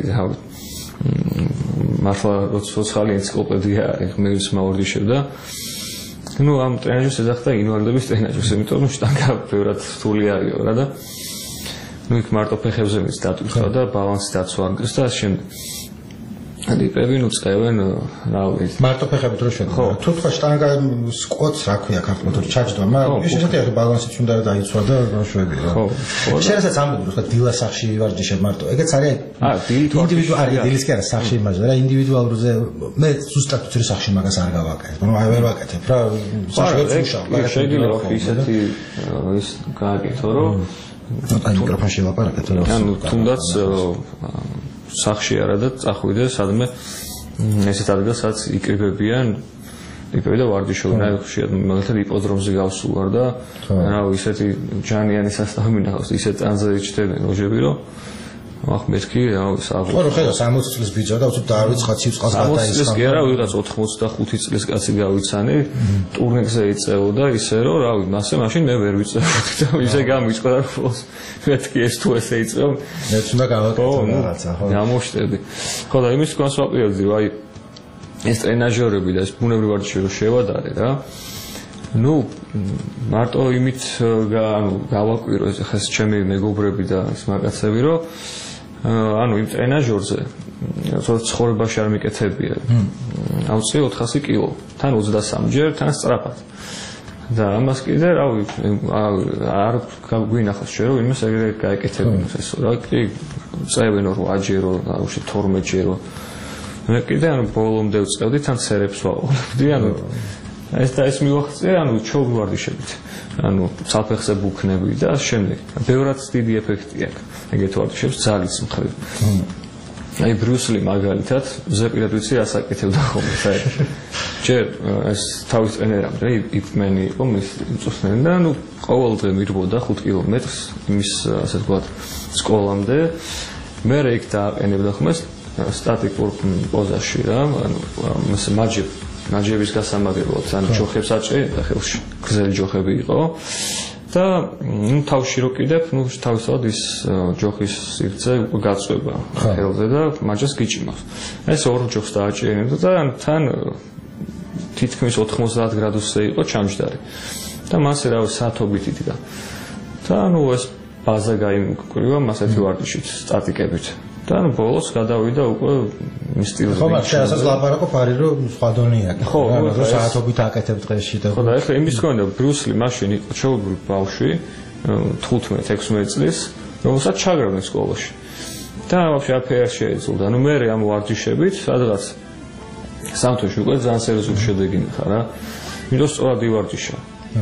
მართლა როცა ენციკლოპედია არის ღმერთს მოვარჯიშებ და ნუ ამ ტრენაჟერს ეძახდა ინვალიდების ტრენაჟერს, იმიტომ რომ შტანგა ბევრად რთული არისო რა და ნუ იქ მარტო ფეხებზე მის დატვირთვა და ბალანსი დაცვა და შემდეგ ტიპები ნუ წევენ რავი მარტო ფეხებით რო შედგა. თუ თქვა შტანგა სკვოტს რა ქვია ქართულად ჩაჯდვა, მაგრამ ის ესეთი ახლა ბალანსიც უნდა დაიცვა და როშვები რა. ხო. შეიძლება ამბობ რომ დილა სახში ვარჯიშებ მარტო. ეგეც არის აა დილით ინდივიდუალური დილის კი არა სახში იმაზე რა ინდივიდუალურზე მე ზუსტად ვთვლი სახში მაგას არ გავაკეთებ. ნუ აი ვერ ვაკეთებ რა. სახში ვეცუშავ. შეიძლება ისეთი ის გააკეთო რომ აი მიკროფონში ლაპარაკეთ რა. ანუ თუნდაც სახში არა და წახვიდე სადმე ესეთ ადგილას სადაც იკრიბებიან ტიპები და ვარჯიშობენ. აი ხშირად მაგალითად იპოდრომზე გავსულ და რა ისეთი ჯანიანი სასტავი მინახავს ისეთ ტანზე იჭდებიან როჟები რომ ახ მეთქი რა საერთოდ ხო ხედავს სამოცი წლის ბიჭა და უცებ დაავიწყა ცივწყალს გადაისხა სამოცი წლის კი არა ვიღაც ოთხმოცდახუთი წლის კაცი გავიცანი ტურნირზე იწეოდა ისე რომ რავი მასე მაშინ მე ვერ ვიწევდი და ისე გამიწყდა რომ მეთქი ეს თუ ესე იწევ მეც უნდა გავაკეთო რაღაცა ხო გამოშტები ხო და იმის თქოს ვაპირებდი რომ აი ეს ტრენაჟერები და ეს ბუნებრივ ვარჯიში რომ შევადარე რა ну მარტო იმით ანუ გავაკვირო ეს ხეს ჩემი მეგობრები და ის მაგაცები რომ ანუ იმ ტრენაჟორზე როგორც ცხოვრებაში არ მიკეთებია ავწი ოთხასი კილო თან ოცდასამი ჯერ თან სწრაფად და ამას კიდე რავი არ გვინახავს შე რომ იმას ეგრე გაეკეთებინოს ეს რა კი წევენ რომ აჯერო და უშე თორმეტ ჯერო მე კიდე ანუ ბოლომდე ვწევდი თან ცერებს ვაყოლებდი ანუ ეს და ეს მივახცე ანუ ჩოვლ ვარჯიშებით ანუ საფეხზე ბუქნები და შემდეგ ბევრად დიდი ეფექტი აქვს ეგეთ ვარჯიშებს ძალის მხრივ აი ბრიუსლი მაგალითად ზეპირად ვიცი რას აკეთებდა ხოლმე საერთოდ ჯერ ეს თავის ტრენერამდე იპმენი იყო მის წუსნელი და ანუ ყოველ დღე მირბოდა ხუთ კილომეტრს იმის ასე ვთქვათ სკოლამდე მე იქ დააყენებდა ხმას სტატიკურ პოზაში რა ანუ მას მაჯებ მაჯების გასამაგებლად ან ჯოხებს აჭერდა ხელში გრძელი ჯოხები იყო და ნუ თავში რო კიდებ ნუ თავისად ის ჯოხის სივრცე უკვე გაწვება ხელზე და მაჯას გიჭიმავს ეს ორ ჯოხს დააჭერდა და თან თითქმის ოთხმოცდაათ გრადუსზე იყო ჩამჯდარი და მასე რა საათობით იდგა და ნუ ეს ბაზა გაიმკვირვა მასეთი ვარჯიშით სტატიკებით და ნუ ბოლოს გადავიდა უკვე მის სტილზე. ხო, მაგრამ შეასაც ლაპარაკობ არის რომ სხვა დონე აქვს. ხო, რომ საათობით აკეთებ დღეში და ხო და ეხლა იმის თქვენდა ბრიუსლი მაშინ იყო ჩაუბრული ბავშვი თხუთმეტ ექვსმეტ წლის, რომელსაც ჩაგრავდნენ სკოლაში. და ვაფშე აფერ შეეძლო. ნუ მე ამ ვარჯიშებით სადღაც სამთოში უკვე ძალიან სერიოზული შედეგი მიხარ რა. მინდოს სწორად ივარჯიშა.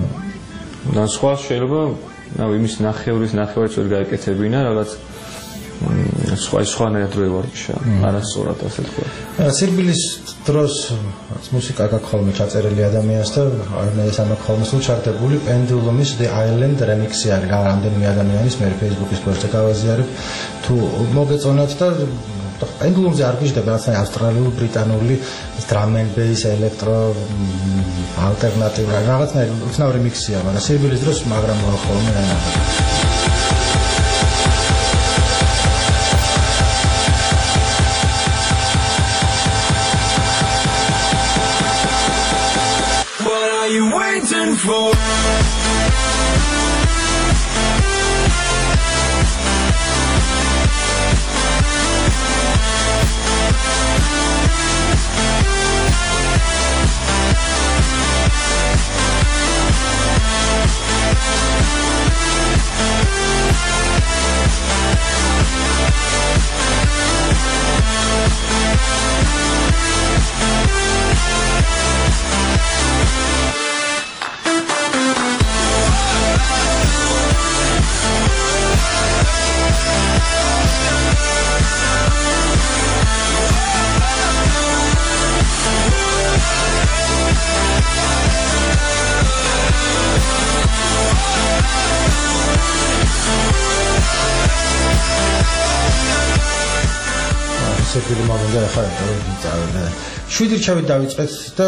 და სხვა შეიძლება ნუ იმის ნახევრის ნახევარიც ვერ გაეკეთებინა რაღაც სხვა სხვანაირად რო ევარჯიშა არასწორად ასე თქვა. სირბილის დროს მუსიკა გაქვს ხოლმე ჩაწერილი ადამიანს და ეს ამ ხოლმე სულ ჩართებული პენდულუმის The Island remix-ი არის რა რამდენიმე ადამიანის მე Facebook-ის პოსტზე გავაზიარებ თუ მოგეწონათ და პენდულუმზე არ გიждდება რაღაცა ავსტრალიური ბრიტანული drum and bass ელექტრო ალტერნატივა რაღაცნაირი უცნაური მიქსია მაგრამ სირბილის დროს მაგრამ ხოლმე რა you waiting for? სერბილი მომენტი ახლა დავიწყე. შვიდი რჩევით დავიწყეთ და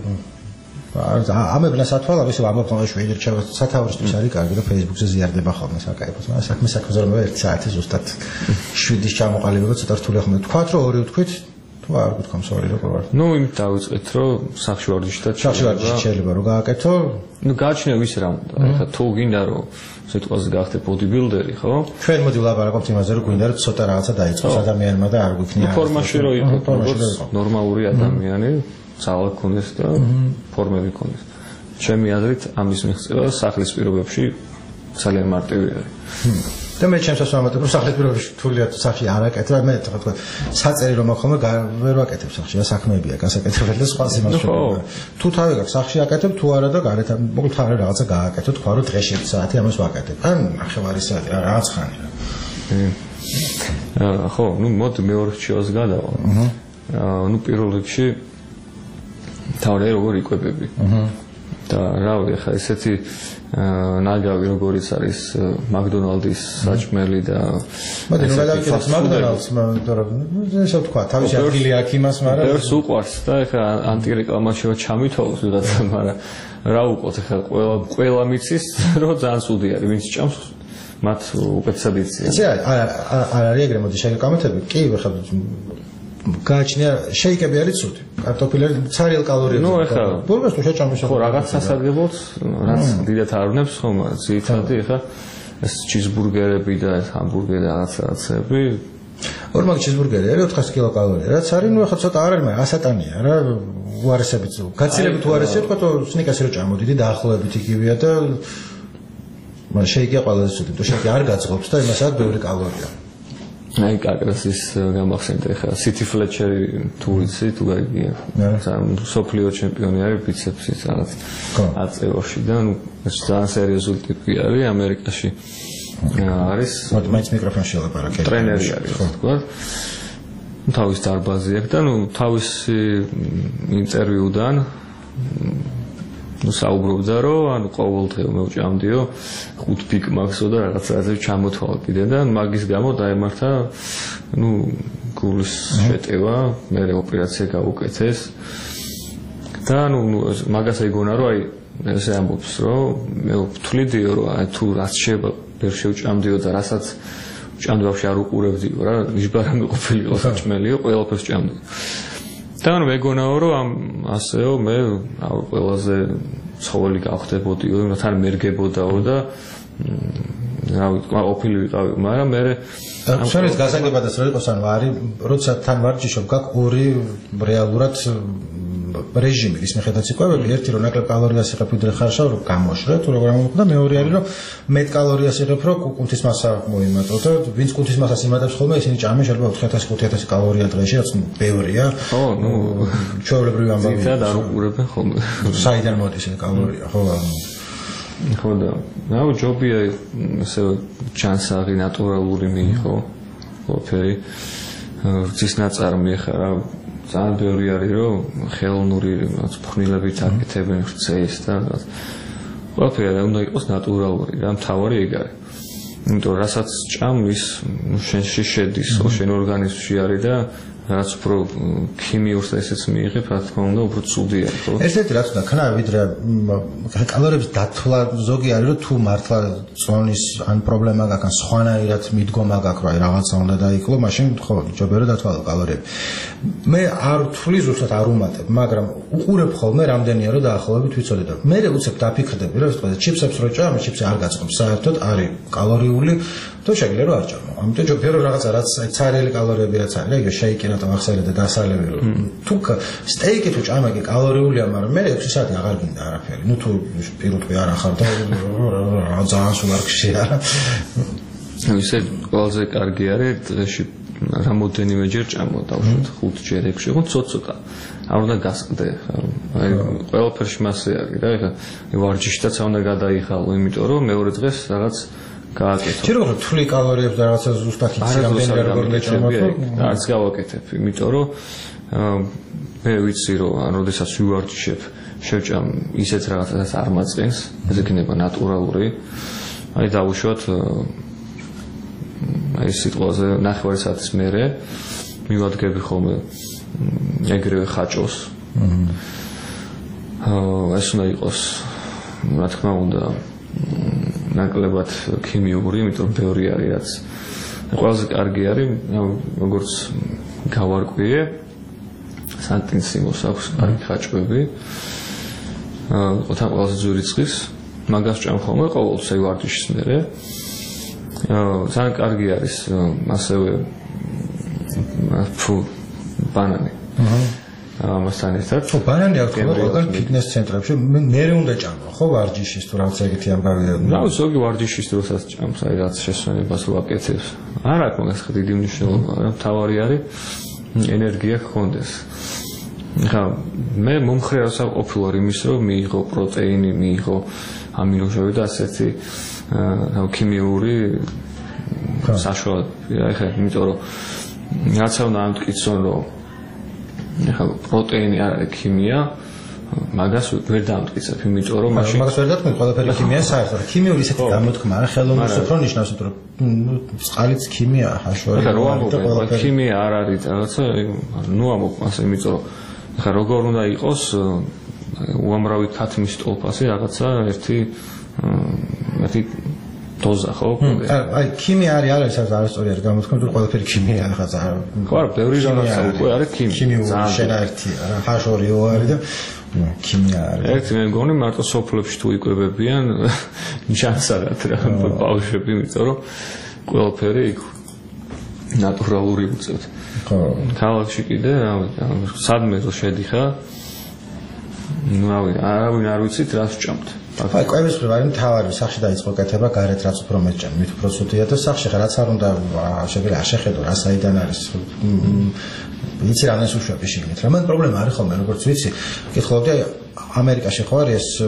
ამებნას ათვალავ ისე ამოფხმო შვიდი რჩევით სათაურისთვის არის კარგი და Facebook-ზე ზიარდება ხოლმე საკაიფოს. მაგრამ საქმე საქმეზე რომ ერთი საათი ზუსტად შვიდის ჩამოყალიბება ცოტა რთული ხომ თქვათ რომ ორი ვთქვით თუ არ გითხრა მსორი როგორ ვარ. ნუ იმ დავიწყეთ რომ სახში ვარჯიში და სახში ვარჯიში შეიძლება რომ გააკეთო. ნუ გააჩნია ვის რა უნდა. ახლა თუ გინდა რომ სიტყვაზე გახდე ბოდიბილდერი, ხო? ჩვენ მოდი ვლაპარაკობთ იმაზე, რომ გვინდა რომ ცოტა რაღაცა დაიწყოს ადამიანმა და არ გვიქნია. ფორმაში რო იყოს ნორმალური ადამიანი, ძალა ქონდეს და ფორმები ქონდეს. ჩემი აზრით ამის მიღწევა სახლის პირობებში ძალიან მარტივი არის. და მე ჩემს ასვამატებ რომ სახლის პირობებში თულიად სახში არ აკეთებ, მე თქვა საწერი რომ ახლა ვერ ვაკეთებ სახში, რა საქმეებია გასაკეთებელი და სხვა სიმართლეა. თუ თავი გაქვს სახში აკეთებ, თუ არა და გარეთ მოკლედ ხარ რაღაცა გააკეთო, თქვა რომ დღეში ერთი საათი ამას ვაკეთებ. ან ახლა საათი რაღაც ხანი რა. აა ხო, ნუ მოდი მეორე რჩევას გადავა. აჰა. ნუ პირველ რიგში თავი როგორ იკვებები. აჰა. და რავი, ახლა ესეთი ნაგავი როგორიც არის მაკდონალდის საჭმელი და მოდი ნუ გადავიდეთ მაკდონალდს, მაგრამ ესე ვთქვა, თავისი ადგილი აქ იმას, მაგრამ ბევრს უყვარს და ახლა ანტირეკლამაშია ჩამითვალოს ვიღაცა, მაგრამ რა უყოთ ახლა ყველა ყველა მიცის, რომ ძალიან ცუდი არის, ვინც ჭამს მათ უკეთესად იციან. იცი არ არ არის ეგრე მოდი შეგეკამეთები. კი, ახლა გააჩნია შეიკები არის ცუდი. კარტოფილი არის ცარიელ კალორიებზე. ნუ ახლა ბურგერს თუ შეჭამის ხო რაღაც სასარგებლოც რაც დიდათ არ უნებს ხომ ძირითადად ახლა ეს ჩიზბურგერები და ჰამბურგერი და რაღაც რაღაცები ნორმალი ჩიზბურგერი არის ოთხასი კილოკალორია. რაც არის ნუ ახლა ცოტა არ არის, მაგრამ ასატანია რა უარესებით. გაცილებით უარესია თქვა თუ სნიკასი რო ჭამოდი დაახლოებით იგივეა და მაგრამ შეიკია ყველაზე ცუდი. თუ შეიკი არ გაწყობს და იმასაც ბევრი კალორია. აი კაკრასის გამახსენდა ახლა სიტი ფლეჩერი თუ იცი თუ გაიგია სოფლიო ჩემპიონი არის ბიცეპსის რაღაც აწევაში და ნუ ეს ძალიან სერიოზული ტიპი არის ამერიკაში არის მოდი მაინც მიკროფონში ელაპარაკე ტრენერი არის თქვა თავის დარბაზი აქვს და ნუ თავისი ინტერვიუდან ნუ საუბრობდა რომ ანუ ყოველდღე მე ვჭამდიო ხუთ პიკ მაქსო და რაღაც რაღაცები ჩამოთვალა კიდე და მაგის გამო დაემართა ნუ გულის შეტევა მე ოპერაცია გავუკეთეს და ნუ მაგას ეგონა რომ აი ესე ამბობს რომ მე ვთვლიდიო რომ აი თუ რაც შეიძლება ვერ შევჭამდიო და რასაც ჭამდი ვაფშე არ უყურებდიო რა ნიშბარა მეყოფილიყო საჭმელიო ყველაფერს ჭამდიო და ნუ მეგონაო რომ ამ ასეო მე ყველაზე ცხოველი გავხდებოდიო იმიტომ თან მერგებოდაო და რა ვიცი ოფილი ვიყავი მაგრამ მე შენით გასაგებადაც რა იყოს ანუ არის როცა თან ვარჯიშობ გაქვს ორი რეალურად რეჟიმი ის მიხედაც იყვები ერთი რომ ნაკლებ კალორიას იღებ ვიდრე ხარშავ რომ გამოშრე თუ როგორ ამოხდა მეორე არის რომ მეტ კალორიას იღებ რომ კუნთის მასა მოიმატო და ვინც კუნთის მასას იმატებს ხოლმე ისინი ჭამენ შეიძლება ოთხ ათას ხუთ ათასი კალორია დღეში რაც ბევრია ხო ნუ ჩვეულებრივი ამბავი ზოგადად არ უყურებენ ხოლმე საიდან მოდის ეს კალორია ხო ხო და ნაუ ჯობია ესე ჩანსაღი ნატურალური მიიღო ოფერი რძის ნაწარმი ხა რა ძალიან ბევრი არის რომ ხელოვნური ფხვნილებით აკეთებენ რძეს და ყველაფერი უნდა იყოს ნატურალური რა მთავარი ეგ არის იმიტომ რასაც ჭამის შენში შედის შენ ორგანიზმში არის და რაც უფრო ქიმიურს ესეც მიიღებ რა თქმა უნდა უფრო ცუდი არის ხო ესეთი რაც უნდა ქნა ვიდრე კალორიების დათვლა ზოგი არის რომ თუ მართლა წონის ან პრობლემა გაქვს ან სხვანაირად მიდგომა გაქვს რომ აი რაღაცა უნდა დაიკლო მაშინ ხო ჯობია რომ დათვალო კალორიები მე არ ვთვლი ზუსტად არ უმატებ მაგრამ უყურებ ხოლმე რამდენია რომ დაახლოებით ვიცოდე და მე უცებ დაფიქრდები რომ ეს ყველა ჩიპსებს რო ჭამ ჩიპსი არ გაწყობს საერთოდ არის კალორიული თუ შეგიძლია რომ არ ჭამო ამიტომ ჯობია რომ რაღაცა რაც ცარიელი კალორიები რაც არის ეგრე შეიკი რატო ახსენე და დასალევი რომ თუ სტეიკი თუ ჭამაკი კალორიულია მაგრამ მე ექვსი საათი აღარ გინდა არაფერი ნუ თუ პირუტყვი არ ახარ და ძალიან სულ არ გშია ისე ყველაზე კარგი არის დღეში რამოდენიმეჯერ ჭამო დავშოთ ხუთ ჯერ ექვსი ხო ცოტ-ცოტა არ უნდა გასყდე აი ყველაფერში მასე არის რა ეხლა ვარჯიშთაც არ უნდა გადაიხალო იმიტომ რომ მეორე დღეს რაღაც გააკეთო. ჯერ როგორ თვლი კალორიებს და რაღაცა ზუსტად იცი რამდენი როგორ მეჭამოთ? არც გავაკეთებ, იმიტომ რომ მე ვიცი რომ ან როდესაც ვივარჯიშებ, შევჭამ ისეთ რაღაცას არ მაწყენს, ეს იქნება ნატურალური. აი დავუშვათ აი სიტყვაზე ნახევარი საათის მერე მივადგები ხოლმე ეგრევე ხაჭოს. აა ეს უნდა იყოს რა თქმა უნდა ნაკლებად ქიმიური, იმიტომ ბევრი არის რაც ყველაზე კარგი არის, როგორც გავარკვიე, სანტინსიმოს აქვს კარგი ხაჭვები. აა თან ყველაზე ძვირი წყლის, მაგას ჭამ ხოლმე ყოველთვის აი ვარჯიშის მერე. აა ძალიან კარგი არის ასევე ფუ ბანანი. აჰა ამასთან ერთად ხო ბანანი აქვს ყველგან ფიტნეს ცენტრებში მე უნდა ჭამო ხო ვარჯიშის თუ რაღაც ეგეთი ამბავია რა ზოგი ვარჯიშის დროსაც ჭამს აი რაც შესვენებას რო აკეთებს არ აქვს მაგას დიდი მნიშვნელობა რა თავარი არის ენერგია გქონდეს ხა მე მომხრე რას ყოფილვარ იმის რომ მიიღო პროტეინი მიიღო ამინოჟავი და ასეთი რა ქიმიური საშუალებები აი ხა იმიტომ რომ რაცა უნდა ამტკიცონ რომ ახლა პროტეინი არ არის ქიმია, მაგას ვერ დამტკიცებ, იმიტომ რომ მაშინ მაგას ვერ დათქმით, ყველაფერი ქიმია საერთოდ. ქიმიური ისეთი გამოთქმა არა, ხელოვნური უფრო ნიშნავს, იმიტომ რომ წყალიც ქიმია, ჰაშვარი. ხა რო ამბობ, ქიმია არ არის რაღაცა, ნუ ამბობ ასე, იმიტომ რომ ხა როგორ უნდა იყოს უამრავი ქათმის ტოლფასი რაღაცა ერთი ერთი დოზა ხო? აი ქიმია არის არის ეს არასწორი არის გამოთქმა, რომ ყველაფერი ქიმია რაღაცა. ხო, არა, ბევრი რაღაცა უკვე არის ქიმია. ქიმიური შენაერთი არა, ჰაშვარიო არის და ქიმია არის. ერთი მე მგონი მარტო სოფლებში თუ იკვებებიან ჩანსარად რა ბავშვები, იმიტომ რომ ყველაფერი იქ ნატურალური უწევთ. ხო. ქალაქში კიდე სადმე რო შედიხარ ნუ არავინ არ ვიცით რას ვჭამთ. აი კვებისმრიგ არის მთავარი სახში დაიწყო კეთება გარეთ რაც უფრო მეჭამ მით უფრო ცუდია და სახში ხა რაც არ უნდა შეგვიძლია შეხედო რა საიდან არის ვიცი რა ნეს უშვები შიგნით რა მან პრობლემა არის ხოლმე როგორც ვიცი კითხულობდი აი ამერიკაში ხო არის ეს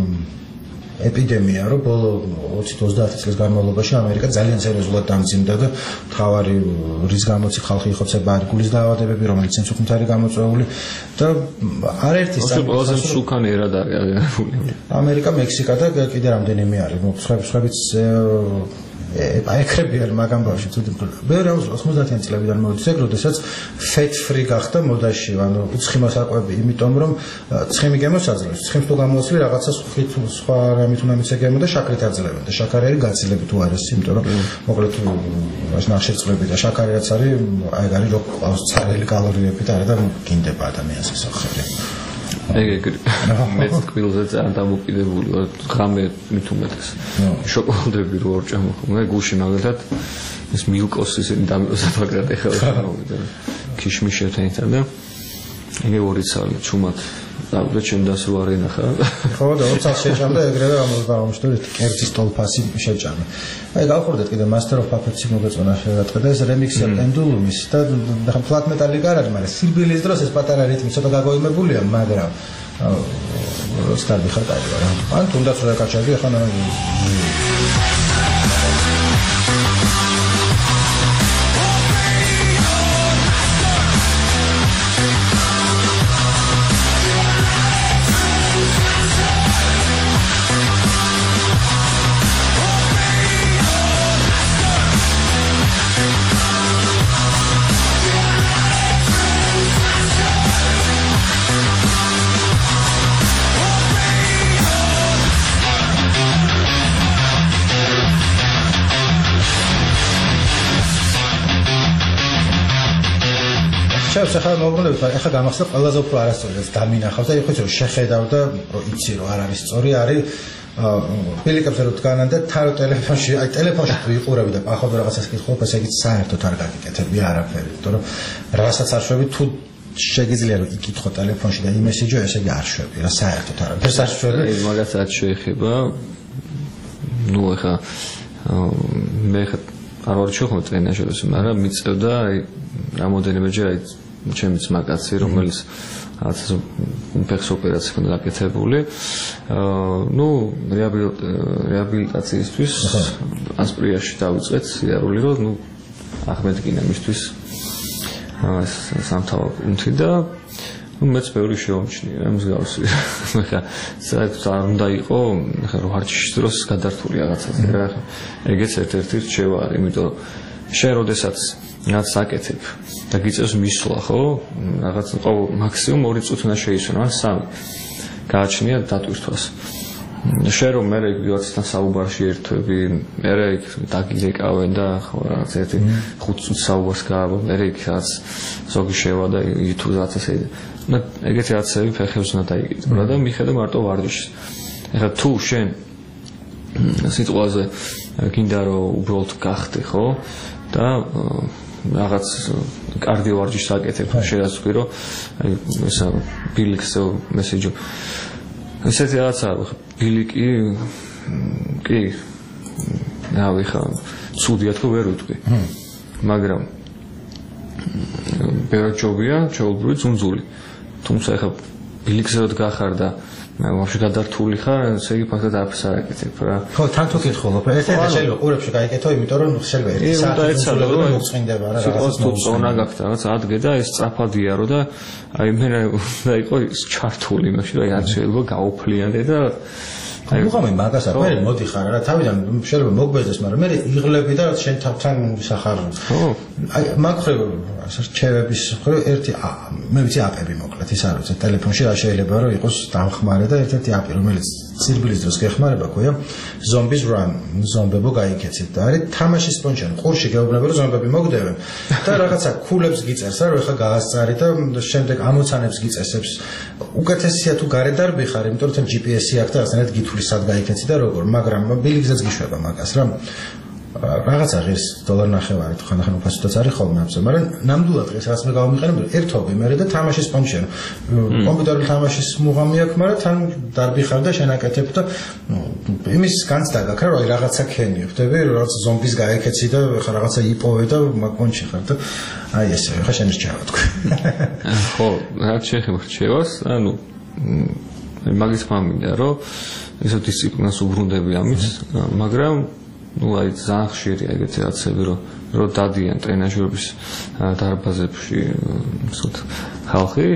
ეპიდემია რომ ბოლო ოცი ოცდაათი წლის განმავლობაში ამერიკა ძალიან სერიოზულად დამძიმდა და მთავარი რის გამოც ხალხი იხოცება გულის დაავადებები რომელიც მსუქნით არის გამოწვეული და არაერთი ყველაზე მსუქანი ერად არის აღიარებული ამერიკა მექსიკა და კიდე რამდენიმე არის ნუ სხვებიც აი ეკრები არ მაგამ ბავშვი თუ ბევრი ოცდაათიან წლებიდან მოდის ეგ როდესაც fat free გახდა მოდაში ანუ ცხიმას აყვები იმიტომ რომ ცხიმი გემოსაძლევს ცხიმს თუ გამოაცლი რაღაცა ხით სხვა რამით უნდა მიცეგემო და შაქრით აძლევენ და შაქარი არის გაცილებით უარესი იმიტომ რომ მოკლედ მას ნახშირწყლები და შაქარი რაც არის აი არის რო ყავს ცარიელი კალორიებით არა და გინდება ადამიანს ეს ახალი ეგ ეგ მეც კვილზე ძალიან დამოკიდებული ვარ ღამე მით უმეტეს შოკოლადები რო არ ჭამო ხოლმე გულში მაგალითად ეს მილკოსის დამიოსად მაგრამ ეხლა გამოვიდა ქიშმიშებთან ერთად და ეგ ორი ცალი ჩუმად და ჩემ დასრულ არ ენახა ხო და ოცას შეჭამ და ეგრევე ამოშტორი კერძის ტოლფასი შეჭამე აი გავხურდეთ კიდე Master of Puppets-ი მოგეწონა შევატყე და ეს რემიქსი პენდულუმის და ხა ფლატ მეტალი არ არის მაგრამ სირბილის დროს ეს პატარა რიტმი ცოტა გაგოიმებულია მაგრამ სტარდი ხარ კაი რა ან თუნდაც რა კაჩები ახლა ახლა მოგონებთ ახლა გამახსოვს ყველაზე უფრო არასწორი ეს დამინახავს და იხოცო შეხედავ და იცი რომ არ არის სწორი არის ფილიკებზე რო დგანან და თავ ტელეფონში აი ტელეფონში თუ იყურები და ახლა რაღაცას კითხულობ ესე იგი საერთოდ არ გაგიკეთებია არაფერი იმიტომ რომ რაღაცას არ შვები თუ შეგიძლია რომ იკითხო ტელეფონში და იმესიჯო ესე იგი არ შვები რა საერთოდ არაფერს არ შვები ეს მაგასაც შეეხება ნუ ახლა მე ხა არ ვარ ჩოხმო ტრენაჟერს მაგრამ მიწევდა აი რამოდენიმეჯერ აი ჩემი ძმაკაცი რომელიც რაღაცა ფეხს ოპერაცია ქონდა გაკეთებული აა ნუ რეაბილიტაციისთვის ასპრიაში დავიწყეთ სიარული რომ ნუ ახმედგინა მისთვის აა სამთავრობო პუნქტი და ნუ მეც ბევრი შეომჩნია მსგავსი ხა საერთოდ არ უნდა იყო ხა რო არჩის დროს გადართული რაღაცაზე რა ეგეც ერთ-ერთი რჩევა არის იმიტომ რომ შენ როდესაც რაც აკეთებ და გიწევს მისვლა ხო რაღაც ყოველ მაქსიმუმ ორი წუთი უნდა შეისვენო ან სამი გააჩნია დატვირთვას შენ რომ მე ვიღაცასთან საუბარში ერთვები მე იქ დაგილეკავენ და ხო რაღაც ერთი ხუთ წუთი საუბარს გააბო მე იქ რაც ზოგი შევა და YouTube რაღაცას ეძე და ეგეთი რაღაცები ფეხებს უნდა დაიგიწვრა და მიხედა მარტო ვარჯიშს ეხლა თუ შენ სიტყვაზე გინდა რომ უბრალოდ გახდე ხო და რაღაც კარდიო ვარჯიშს აკეთებ შეიძლება თქვი რომ აი ესა ბილიკზე მესეჯო ესეთი რაღაცა ბილიკი კი რავი ხა ცუდია თქო ვერ ვიტყვი მაგრამ ბევრი ჯობია ჩაუბრუნე ძუნძული თუმცა ეხა ბილიქზე რომ გახარ და вообще გადართული ხარ, ესე იგი ფაქტად არაფერს არ აკეთებ რა. ხო, თან თუ კითხულობ, ერთ-ერთი შეიძლება ყურებში გაიკეთო, იმიტომ რომ შეიძლება ერთი საათი უწევრო მოწყინდება რა რაღაც თუ წონა გაქვს რაღაც ადგე და ეს წაფადია რო და აი მე უნდა იყო ჩართული მაშინ რა არ შეიძლება გაუფლიანე და უღამე მაგას არ მე მოდი ხარ რა თავიდან შეიძლება მოგბეძეს მაგრამ მე იღლები და შენ თავთან სახარ ხო აი მაგხრივ რჩევების ხრივ ერთი მე ვიცი აპები მოკლედ ის არ ვიცი ტელეფონში რა შეიძლება რომ იყოს დამხმარე და ერთ-ერთი აპი რომელიც სირბილის დროს გეხმარება ქვია Zombies Run ზომბებო გაიქეცეთ და არის თამაშის სპონჟარი ყურში გეუბნება რომ ზომბები მოგდევენ და რაღაცა ქულებს გიწერს რა რომ ეხა გაასწარი და შემდეგ ამოცანებს გიწესებს უკეთესია თუ გარედარბი ხარ იმიტომ რომ ჯი პი ესი აქვს და რაღაცნაირად გითვლის სად გაიქეცი და როგორ მაგრამ ბილიკზეც გიშვება მაგას რა რაღაცა ღირს დოლარ ნახევარი თუ ხანდახან უფასოდაც არის ხოლმე ამზე მაგრამ ნამდვილად დღეს რაც მე გავამიყენებ ერთობი მე და თამაშის სპონჟარი კომპიუტერული თამაშის მუღამი აქვს მაგრამ თან დარბი ხარ და შენაკეთებ და იმის განცდა გაქვს რა რაღაცა ქენი ხდები რაღაც ზომბის გაიქეცი და ხა რაღაცა იპოვე და მაგონში ხარ და აი ესე ხა შენ რჩევა თქვი ხო რა შეიძლება რჩევას ანუ მაგის მამინდა რომ ესო დისციპლინას უბრუნდები ამით მაგრამ ну აი ძალიან ხშირია ეგეთი რაცები რომ რომ დადიან ტრენაჟერების დარბაზებში ისოთ ხალხი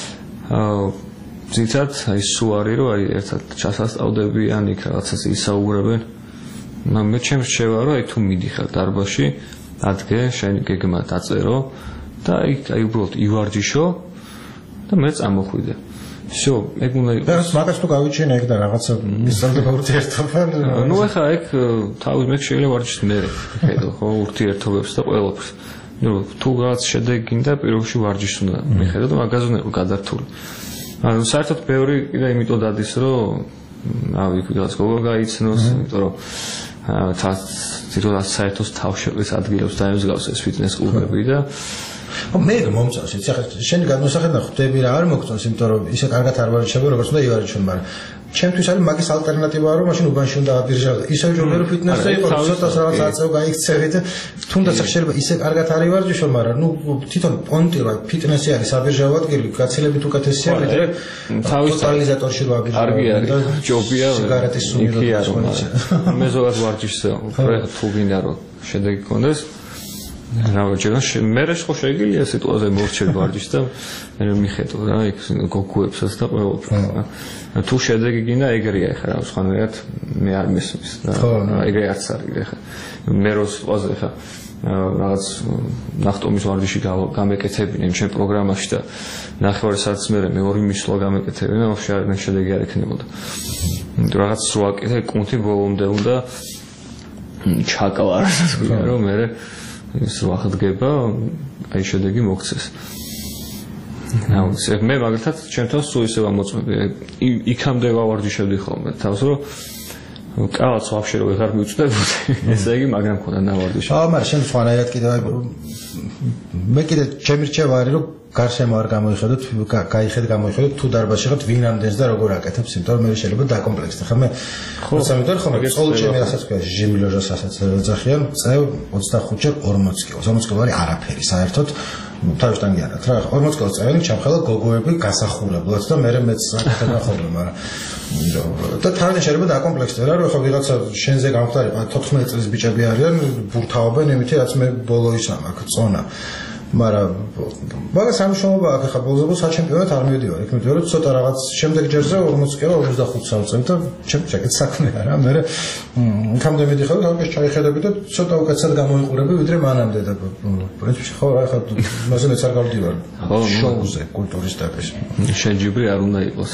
ძირითადად აი სულ არის რომ აი ერთად ჩასასწავდებიან იქ რაღაცას ისაუბრებენ მე ჩემს რჩევა რომ აი თუ მიდიხარ დარბაზში ადგე შენ გეგმა დაწერო და აი აი უბრალოდ ივარჯიშო და მე წამოხვიდე всё, ეგ უნდა იყოს. მაგას თუ გავიჩინე ეგ და რაღაცა მისწავდება ურთიერთობა. ნუ ახლა ეგ თავის მე შეიძლება ვარჯიშს მე ხედო, ხო, ურთიერთობებს და ყველაფერს. ნუ თუ რაღაც შედეგი გინდა, პირველში ვარჯიშს უნდა მიხედო და მაგაზე უნდა იყოს გადართული. ანუ საერთოდ ბევრი კიდე იმიტომ დადის, რომ რავი, რაღაც გოგო გაიცნოს, იმიტომ რომ თავს თვითონაც საერთოდ თავშეყრის ადგილებს დაემსგავს ეს ფიტნეს კლუბები და მე მომწონს იცი ახლა შენ განმოსახედნა ხვდები რა არ მოგწონს იმიტომ რომ ისე კარგად არ ვარჯიშობ როგორც უნდა ივარჯიშო მაგრამ ჩემთვის არის მაგის ალტერნატივაა რომ მაშინ უბანში უნდა აბირჟავდე ისე ჯობია რომ ფიტნესზე იყო ცოტას რაღაც აწევ გაიქცევი და თუნდაც შეიძლება ისე კარგად არ ივარჯიშო მაგრამ ნუ თვითონ პონტი რა ფიტნესი არის აბირჟავ ადგილი გაცილებით უკეთესია ვიდრე თავის სტაბილიზატორში რო აბირჟავ კარგი არის ჯობია სიგარეტის სუნი რო მე ზოგადად ვარჯიშზე უფრო თუ გინდა რომ შედეგი გქონდეს რა ვაჭერა მე რა ხო შეგიძლია სიტუაციაზე მოვჩერ ვარჯიშს და მე მიხედო რა იქ გოგოებსაც და ყველაფერს თუ შედეგი გინდა ეგრეა ხა რა სხვანაირად მე არ მესმის და ეგრე არც არის ხა მე რო სიტუაციაზე ხა რაღაც ნახტომის ვარჯიში გამეკეთებინე ჩემ პროგრამაში და ნახევარი საათის მერე მე ორი მისვლა გამეკეთებინე და ვაფშე არ შედეგი არ ექნებოდა იმიტომ რაღაც სუაკეთე კუნთი ბოლომდე უნდა ჩაკალა რომ მე ის ვახდგება აი შედეგი მოგცეს. ნაუ მე მაგალითად ჩემთვის სულ ისე ვამოწმები იქამდე ვავარჯიშებდი ხოლმე თავს რომ კალაც ვაფშე რო ვეღარ მივწდებოდი ესე იგი მაგრამ მქონდა ნავარჯიში. აა მაგრამ შენ სხვანაირად კიდევ აი მე კიდე ჩემი რჩევა არის რომ გარშემო არ გამოიხედოთ, გაიხედ გამოიხედოთ თუ დარბაზში ხართ ვინ ამდენს და როგორ აკეთებს, იმიტომ რომ მე შეიძლება დაკომპლექსდე. ხა მე სამიტერ ხომ ყოველ ჩემი რასაც ქვია ჟიმილოჟოს ასაც ეძახიან, წევ ოცდახუთ ჯერ ორმოცი კილოს. ორმოცი კილო არის არაფერი საერთოდ. თავისთან გიარათ რა ორმოცი კილოს წევენ ჩემხელა გოგოები გასახურებლად და მე მეც აკეთებდა ხოლმე, მაგრამ და თან შეიძლება დაკომპლექსდე რა რომ ხო ვიღაცა შენზე გამختارება თოთხმეტი წლის ბიჭები არიან, ბურთავობენ იმითი რაც მე ბოლო ის ამაკ წონა. მაგრამ მაგას სამშობლოა აქ ხა ბოლოს საჩემპიონატ არ მივიდივარ იქ მივიდივარ ცოტა რაღაც შემდეგ ჯერზე ორმოცი კილო ორმოცდახუთ წავწევ და ჩემ ჩაკეთ საქმეა რა მე იქამდე მიდიხარ და ამას ჩაიხედები და ცოტა უკეთესად გამოიყურები ვიდრე მანამდე და პრინციპში ხო რა ხა მასე მეც არ გავდივარ შოუზე კულტურისტების შეჯიბრი არ უნდა იყოს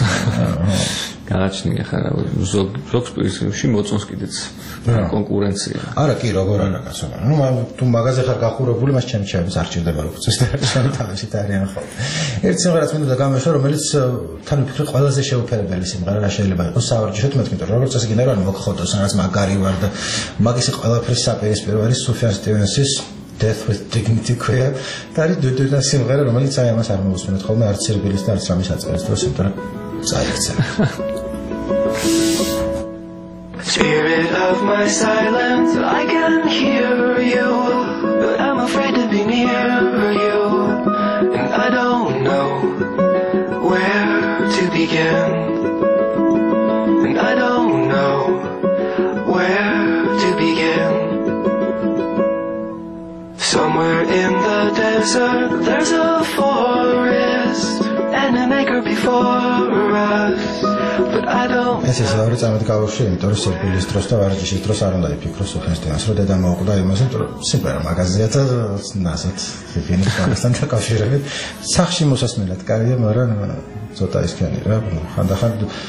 გააჩნია ხა რა ზოგ ზოგ სპეციალში მოწონს კიდეც კონკურენცია არა კი როგორ არა კაცო ნუ თუ მაღაზე ხარ გახურებული მას ჩემ ჩემს არ ჭირდება რომ წესთან თავში დარიან ხო ერთ სიმღერას მინდა გამეშვა რომელიც თან ვფიქრე ყველაზე შეუფერებელი სიმღერა რა შეიძლება იყოს სავარჯიშოდ მე თვითონ როგორც წესი გინდა რომ მოგხოდოს რაღაც მაგარი ვარ და მაგისი ყველაფრის საპირისპირო არის სუფიან სტივენსის Death with Dignity ქვია და არის დუდუდა სიმღერა რომელიც აი ამას არ მოусმენთ ხოლმე არც სერბილის და არც რამის აწერეს დროს იმიტომ რომ წაიქცა Spirit of my silence, I can hear you, but I'm afraid to be near you, and I don't know where to begin. desert, there's a forest and a maker before us. But I don't. ეს ის არის წამეთ გავუშვი, იმიტომ რომ სერბილის დროს და ვარჯიშის დროს არ უნდა იფიქროს უფენსტიანს, რომ დედა მოუკვდა იმას, იმიტომ რომ სიმღერა მაგაზია და ნაზად ვიფინებ პაკისტანთან დაკავშირებით. სახში მოსასმენად კარგია, მაგრამ ცოტა ისქენი რა, ხანდახან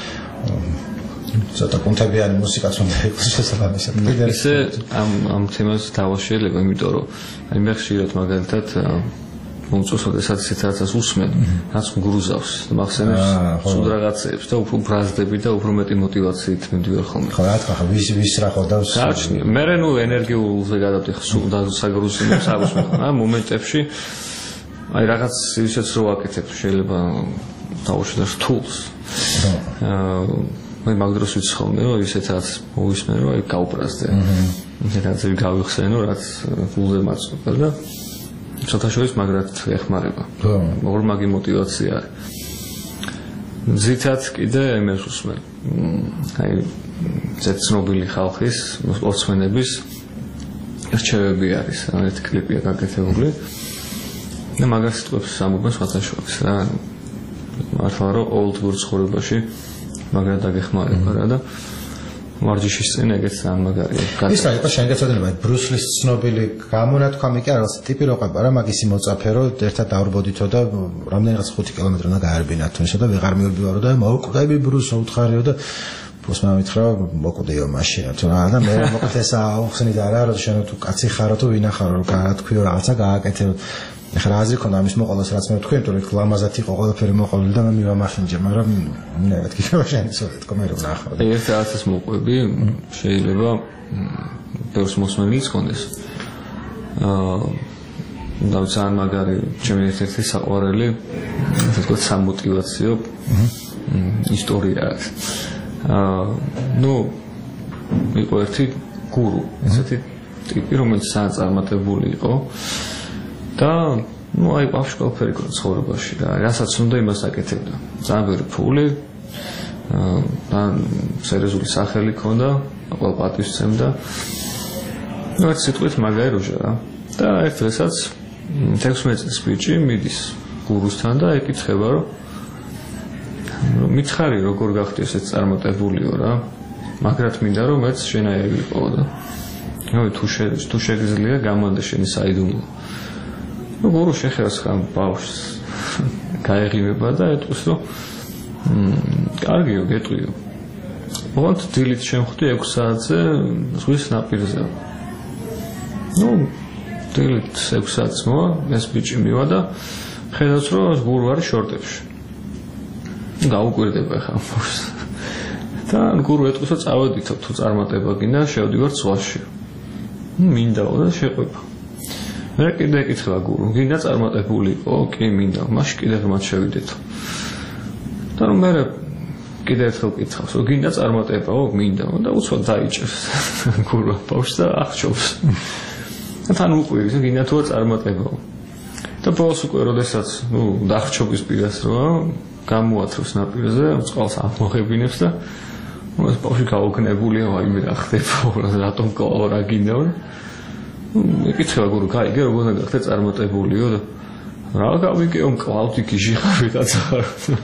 ცოტა კონტებიანი მუსიკაც უნდა იყოს შესაბამისად. ისე ამ ამ თემას დავაშელებ, იმიტომ რომ აი მე ხშირად მაგალითად მომწონს, როდესაც ციტატას usმენ, რაც მგრუზავს, მახსენებს სულ რაღაცებს და უფრო ბრაზდები და უფრო მეტი мотивაციით მივდივარ ხოლმე. ხო, რა თქმა უნდა, ვის ვის რა ხოვდავს. გააჩნია. მე ნუ ენერგიულზე გადავდიხ სულ და საგრუზინებს აღუსმენ. ა მომენტებში აი რაღაც ისეც რო ვაკეთებ, შეიძლება დავუშვათ tools. აა მე მაგდროს ვიცი ხოლმე, რომ ისეთ რაც მოვისმენ, რომ აი გავბრაზდე. ისეთ რაღაცები გავიხსენო, რაც გულზე მაწვდა და ცოტა შორის მაგრად ეხმარება. ორმაგი мотивაცია არის. ზითაც კიდე იმას უსმენ. აი ზეცნობილი ხალხის, სპორტსმენების რჩევები არის, ერთ კლიპია გაკეთებული. და მაგარ სიტყვებს ამბობენ სხვათა შორის რა. მართლა რომ ყოველდღიურ ცხოვრებაში მაგრად დაგეხმარება რა და ვარჯიშის წინ ეგეც ძალიან მაგარია. ის რა იყო შენ გეცოდინება ბრუსლის ცნობილი გამონათქვამი კი არა, ტიპი რო ყება რა, მაგისი მოწაფე რომ ერთად დავრბოდითო და რამდენიღაც ხუთი კილომეტრი უნდა გაარბინათ თუნსა და ვეღარ მიურბივარო და მოკვდები ბრუსო უთხარიო და ბრუსმა მითხრა მოკვდიო მაშინ თუ რა და მე მოკვდე ესა უხსნი და რა რომ შენ თუ კაცი ხარო თუ ვინახარო რომ გაათქვიო რაღაცა გააკეთე ეხლა აზრი ქონდა ამის მოყოლას რაც მე ვთქვი, იმიტომ რომ ლამაზად იყო ყველაფერი მოყოლილი და მე მივამახინჯე, მაგრამ მე მეთქი რომ შენ ისე თქო მე რომ ნახავ. ეს რაღაცას მოყვები, შეიძლება ბევრს მოსმენილს კონდეს. აა და ძალიან მაგარი ჩემი ერთ-ერთი საყვარელი, ასე ვთქვათ, სამოტივაციო ისტორია არის. აა ნუ იყო ერთი გურუ, ესეთი ტიპი, რომელიც ძალიან წარმატებული იყო. და ну აი ბავშვი ყველაფერი ქონდა ცხოვრებაში რა რასაც უნდა იმას აკეთებდა ძალიან ბევრი ფული და სერიოზული სახელი ქონდა ყოველ პატივსცემდა ну ეს სიტყვით მაგარი როჟა რა და ერთ დღესაც თექვსმეტ წლის ბიჭი მიდის გურუსთან და ეკითხება რომ მითხარი როგორ გახდი ესეც წარმატებულიო რა მაგრად მინდა რომ მეც შენაირი ვიყო და ну თუ თუ შეგიძლია გამანდე შენი საიდუმლო ну გურუ შეხერს ხან ბავშვს გაეღიმება და ეტყვის რომ კარგიო გეტყვიო ოღონდ დილით შემხვდი ექვსი საათზე ზღვის ნაპირზე ну დილით ექვსი საათს მოვა ეს ბიჭი მივა და ხედავს რომ გურუ არის შორტებში გაუკვირდება ხა ბავშვს და გურუ ეტყვის რომ წავედით თუ წარმატება გინდა შევდივართ ზღვაში მინდაო და შეყვება მე კიდე ეკითხება გურუ გინდა წარმატებული იყო კი მინდა მაშინ კიდე ღრმად შევიდეთო და რომ მე კიდე ერთხელ კითხავს რომ გინდა წარმატებაო მინდა და უცბად დაიჭერს გურუ ბავშვს და აღჭობს და თან უყვირს გინდა თუ წარმატებაო და ბოლოს უკვე როდესაც ნუ დახჭობის პირას რა გამოათროს ნაპირზე წყალს ამოღებინებს და ნუ ეს ბავშვი გაუგნებულია აი მე რა ხდება რატომ კლავ რა გინდა ეკითხება გურუ კაი როგორ უნდა გახდე წარმატებულიო და რა გავიგეო მკლავდი გიჟი ხარ ვიღაცა ხარ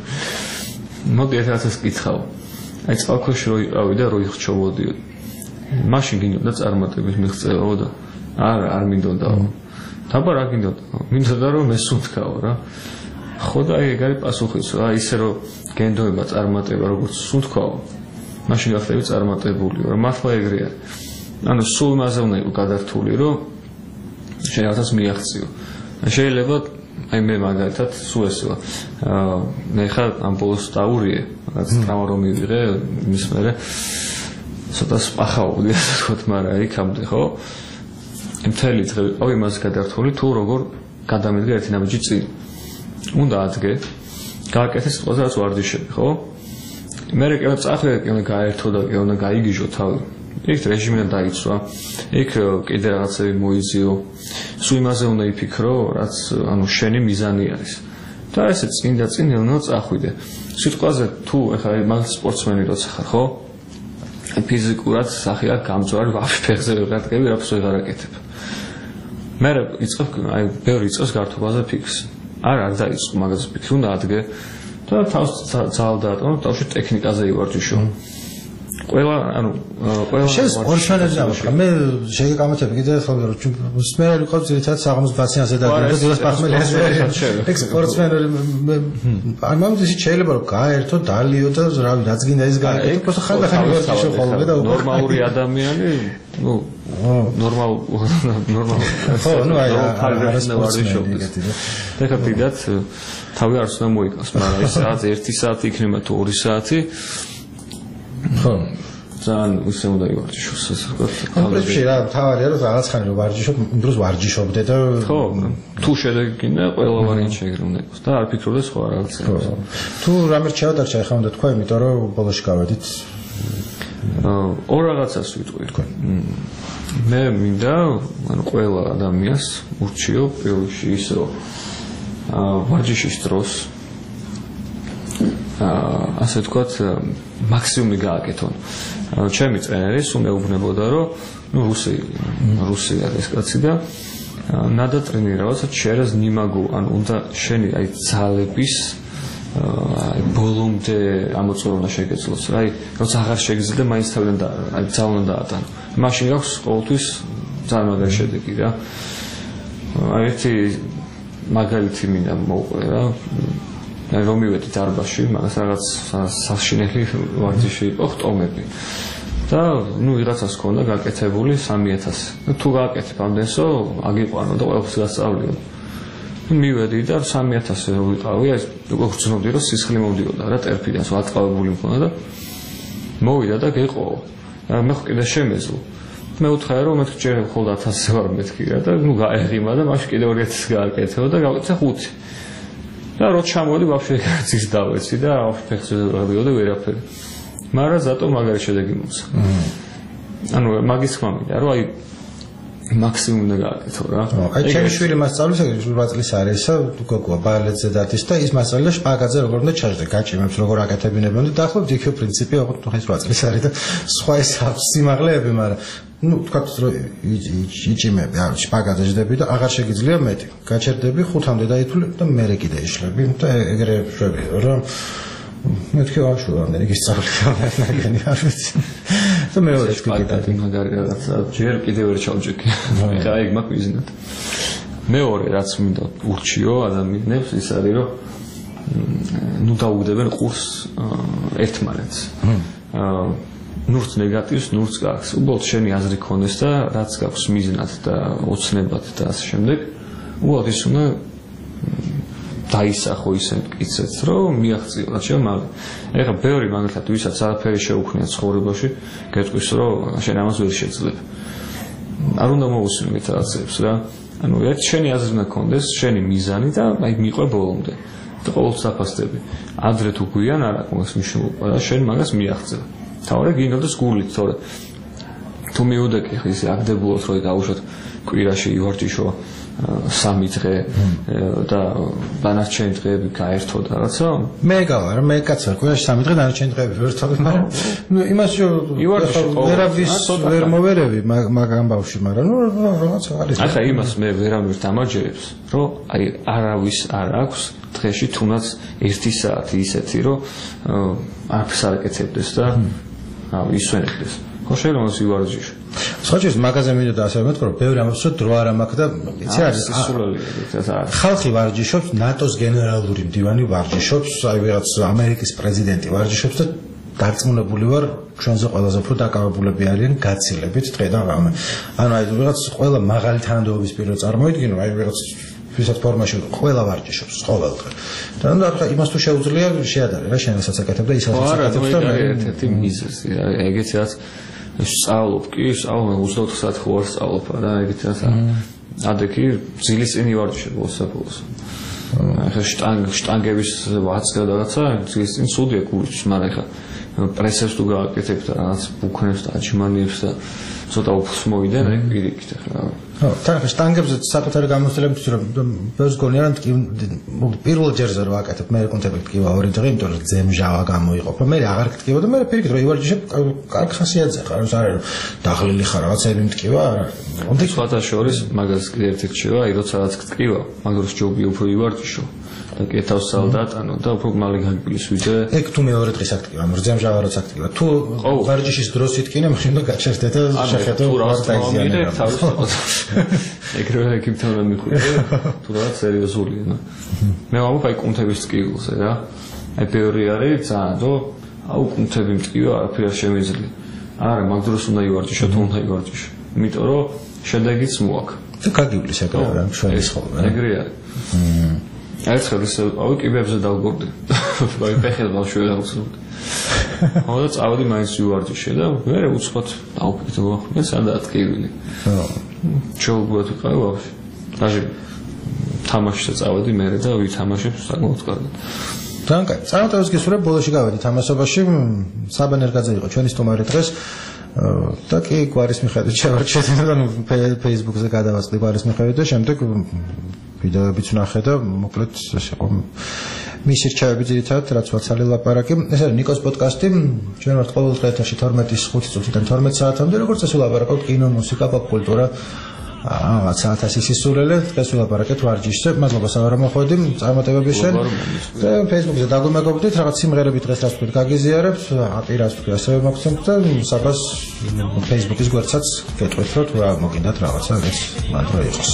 მოდი ერთადაც კითხავ აი წყალქვეშ რო იყავი და რო იხჩობოდიო მაშინ გინდოდა წარმატების მიღწევაო და არა არ მინდოდაო დაბა რა გინდოდა მინდოდა რომ მე სუნთქაო რა ხო და აი ეგ არის პასუხიც რა ისე რომ გენდოება წარმატება როგორც სუნთქაო მაშინ გახდები წარმატებულიო რა მართლა ეგრე არის ანუ სულ მასე უნდა იყო გადართული რომ შეიძლება მიაღწიო შეიძლება აი მე მაგალითად სულ ესეა აა მე ხარ ამ ბოლოს დაურიე რაღაც ტრავმა რომ მივიღე მის მერე ცოტა სპახაობდი ასე ვთქვათ მაგრამ იქამდე ხო მთელი დღე ვიყავი იმას გადართული თუ როგორ გადამედგა ერთი ნაბიჯი წინ უნდა ადგე გააკეთე სიტყვაზე რაც ვარჯიშები ხო მე კი უნდა წახვიდე კი უნდა გაერთო და კი უნდა გაიგიჟო თავი იქ რეჟიმიდან დაიცვა იქ კიდე რაღაცები მოიზიო სულ იმაზე უნდა იფიქრო რაც ანუ შენი მიზანი არის და ესე წინ და წინ უნდა წახვიდე სიტყვაზე თუ ეხლა მაგ სპორტსმენი როცა ხარ ხო ფიზიკურად სახიად გამწვარი ვაფშე ფეხზე ვეღარ დგები რაფს ვეღარ აკეთებ მე იწყებ აი ბევრი იწყებს გართობაზე ფიქს არ არ დაიწყო მაგაზე ფიქრი უნდა ადგე და თავს ძალ დაატოვო თავში ტექნიკაზე ივარჯიშო ყველა ანუ ყველა შეს ორშანაზე დავხა მე შეგეკამათები კიდე ხოლმე რომ სპორტსმენები ყავს ძირითადად საღამოს ბასიანზე და დედას პახმელიანზე ექსპორტსმენები არ მომდის შეიძლება რომ გაერთო დალიო და რავი რაც გინდა ის გააკეთო просто ხალხი ვარჯიშო ხოლმე და ნორმალური ადამიანი ну ნორმალ ნორმალ ხო ну აი არა სპორტსმენი და ხა დიდად თავი არც უნდა მოიკავს მაგრამ ეს რაღაც ერთი საათი იქნება თუ ორი საათი ხო ძალიან ისე უნდა ივარჯიშოს ეს კონკრეტულად რა თავარია რომ რაღაც ხანი რომ ვარჯიშობ იმ დროს ვარჯიშობდე და ხო თუ შედეგი გინდა ყველა ვარიანტი შეგრუნდა იყოს და არ ფიქრობდეს ხო რაღაც თუ რამე ჩავდარჩა ახლა უნდა თქვა იმიტომ რომ ბოლოში გავედით ორ რაღაცას ვიტყვი თქვენ მე მინდა ანუ ყველა ადამიანს ურჩიო პირველ რიგში ისე რომ ვარჯიშის დროს ასე ვთქვათ მაქსიმუმი გააკეთონ. ჩემი ტრენერი სულ მეუბნებოდა რომ ну რუსი რუსი არის კაცი და надо тренироваться через не могу ან უნდა შენი აი ძალების აი ბოლომდე ამოწურვნა შეგეძლოს. აი როცა აღარ შეგიძლია მაინც თავიდან და აი ძალა დაატანო. მაშინ აქვს ყოველთვის ძალიან მაგარი შედეგი რა. აი ერთი მაგალითი მინდა მოვყვე რა. აი რომ მივედი დარბაზში, მაგას რაღაც საშინელი ვარჯიში იყო ხტომები. და ნუ ვიღაცას ქონდა გაკეთებული სამი ათასი. თუ გააკეთებ ამდენსო, აგიყვანო და ყველაფერს გასწავლიო. მივედი და სამი ათასი ვიყავი, აი უკვე ვცნობდი რომ სისხლი მომდიოდა რა ტერფიდან, ვაწყავებული მქონდა და მოვიდა და გეყო. მე ხო კიდე შემეზო. მე უთხარი რომ მე ჯერ ხოლმე ათასი ვარ მეთქი რა და ნუ გაეღიმა და მაშინ კიდე ორი ათასი გააკეთე და გავაკეთე ხუთი. და რო ჩამოვედი ვაფშე გაცის დავეცი და ფეხზე დავიოდე ვერაფერი. მაგრამ ზატო მაგარი შედეგი მომცა. ანუ მაგის თქმა მინდა რომ აი მაქსიმუმ უნდა გააკეთო რა. აი ჩემი შვილი მასწავლის ოთხ წლის არის გოგო ბალეტზე დადის და ის მასწავლე შპაგატზე როგორ უნდა ჩაждე გაჭიმებს როგორ აკეთებინებენ და დაახლოებით იქ პრინციპი ოთხ წლის არის და სხვა ის სიმაღლეები მაგრამ ну თქვათ რომ იჭიმები არ შპაგატზე ჯდები და აღარ შეგიძლია მეტი გაჩერდები ხუთამდე დაითვლი და მერე კიდე იშლები და ეგრე შვები რომ მეთქი ვაშო ამდენი გისწავლი ნაგენი არ ვიცი და მეორე შპაგატი მაგარი რაღაცა ჯერ კიდე ვერ ჩავჯექი ხა ეგ მაქვს ვიზნად მეორე რაც მინდა ურჩიო ადამიანებს ის არის რომ ნუ დაუგდებენ ყურს ერთმანეთს აა ნურც ნეგატივს, ნურც გაქვს. უბრალოდ შენი აზრი ქონდეს და რაც გაქვს მიზნად და ოცნებად და ასე შემდეგ. უბრალოდ ის უნდა დაისახო ისე მტკიცეთ, რომ მიაღწიო რაც შემალე. ეხლა ბევრი მაგალითად ვისაც არაფერი შეუქმნია ცხოვრებაში, გეტყვის რომ შენ ამას ვერ შეძლებ. არ უნდა მოусმინეთ რაღაცებს რა. ანუ ერთ შენი აზრი უნდა ქონდეს, შენი მიზანი და აი მიყვე ბოლომდე. და ყოველთვის დაფასდები. ადრე თუ გვიან არ აქვს მნიშვნელობა და შენ მაგას მიაღწევ. თავი გინდოდეს გულით, თორე თუ მიუდეკი ხის აგდებულოთ რომ გაუშვათ კვირაში ივარჯიშო სამი დღე და დანარჩენი დღეები გაერთო და რაღაცა მე გავარ მე კაც ვარ კვირაში სამი დღე დანარჩენი დღეები ვერ თავი მაგრამ ნუ იმას რომ ვერავის ვერ მოვერევი მაგ ამბავში მაგრამ ნუ რაღაცა არის ახლა იმას მე ვერავის დამაჯერებს რომ აი არავის არ აქვს დღეში თუნდაც ერთი საათი ისეთი რომ არაფერს არ აკეთებდეს და აი ისვენებდეს ხო შეიძლება ივარჯიშო სხვაჯერს მაგაზე მინდა და ასე მეთქვა რომ ბევრი ამბობს რომ დრო არ მაქვს და იცი არის ხალხი ვარჯიშობს ნატოს გენერალური მდივანი ვარჯიშობს აი ვიღაც ამერიკის პრეზიდენტი ვარჯიშობს და დარწმუნებული ვარ ჩვენზე ყველაზე უფრო დაკავებულები არიან გაცილებით დღედან ღამე ანუ აი ვიღაც ყველა მაღალი თანამდებობის პირო წარმოიდგინო აი ვიღაც ვისაც ფორმაში ყველა ვარჯიშობს ყოველდღე და ანუ ახლა იმას თუ შეუძლია შეადარე რა შენასაც აკეთებ და ისაც აკეთებ და ერთ-ერთი მიზეზი ეგეც რაც სწავლობ კი სწავლობ ოცდაოთხ საათი ხო არ სწავლობ რა ეგეთ რაც ადექი ძილის წინ ივარჯიშებ მოსაფულს ახლა შტანგ შტანგების ვაწყდა რაღაცა ძილის წინ სუდია გულში მაგრამ ახლა პრესებს თუ გააკეთებ და რაღაც ბუქნებს და აჩიმანიებს და ცოტა უფს მოვიდნენ ეგ პირიქით ახლა ხო, თან შტანგებზე საკუთარი გამოცდილებით რომ ბევრს გონია რომ პირველ ჯერზე რო აკეთებ მე კონტექსტი ტკივა ორი დღე, იმიტომ რომ ძემჟავა გამოიყოფა. მე აღარ გტკივა და მე პირიქით რომ ივარჯიშებ კარგ ხასიათზე ხარ, ეს არის რომ დაღლილი ხარ რაღაცები მტკივა. კონტექსტ სხვათა შორის მაგას კიდე ერთი რჩევა, აი როცა რაც გტკივა, მაგას ჯობია უფრო ივარჯიშო. და კეთავს სალდატანო და უფრო მალე გაგბილის ვიდე. ეგ თუ მეორე დღეს აქტივა, მრძემჟავა როცა აქტივა. თუ ვარჯიშის დროს იტკინე, მაშინ გაჩერდე და შეხედო რა დაიზიანება. ეგრევე ეკიპთან უნდა მიხუტე, თუ რაღაც სერიოზულია, ნო. მე ვამბობ აი კუნთების ტკივილზე რა. აი ბევრი არის ძალიან, რომ აუ კუნთები მტკივა, არაფერი არ შემიძლია. არა, მაგ დროს უნდა ივარჯიშო, თუ უნდა ივარჯიშო. იმიტომ რომ შედეგიც მოაქვს. და გაგივლის ეგრე რა, ჩვენი ხოლმე. ეგრე არის. ერთხელ ისე ავი კიბებზე დავგორდი. აი ფეხი ბავშვი დავხსოვდი. ხოლო წავედი მაინც ვივარჯიშე და მე უცხოთ დავფიქრე მე სადაა ტკივილი. ხო. ჩაუგუათ ვიყავი ბავშვი. დაჟე თამაშზე წავედი მე და ვითამაშებ საკმაოდ კარგად. თან კაი. წარმატებას გისურვებ ბოლოში გავედი თამასობაში. საბან ერგაძე იყო ჩვენი სტუმარი დღეს. და კი გვარის მიხედვით შევარჩიეთ და Facebook-ზე გადავაწყდი გვარის მიხედვით და შემდეგ ვიდეოებიც ვნახე და მოკლედ ესე ყო მისი რჩევები ძირითადად რაც ვაცალე ლაპარაკი ეს არის ნიკოს პოდკასტი ჩვენ ვართ ყოველ დღე ეთერში თორმეტის ხუთი წუთიდან თორმეტ საათამდე როგორც ეს ვლაპარაკობთ კინო მუსიკა პოპ კულტურა აა საათასი სისულელე დღეს ვლაპარაკეთ ვარჯიშზე მადლობა სავარამოხვედი წარმატებების შენ და Facebook-ზე დაგვიმეგობრდით რაღაც სიმღერები დღეს რაც თქვით გაგიზიარებთ აპირას თქვი ასევე მოგცემთ და საბას Facebook-ის გვერდსაც გეტყვით რომ თუ რა მოგინდათ რაღაცა ეს მანდრო იყოს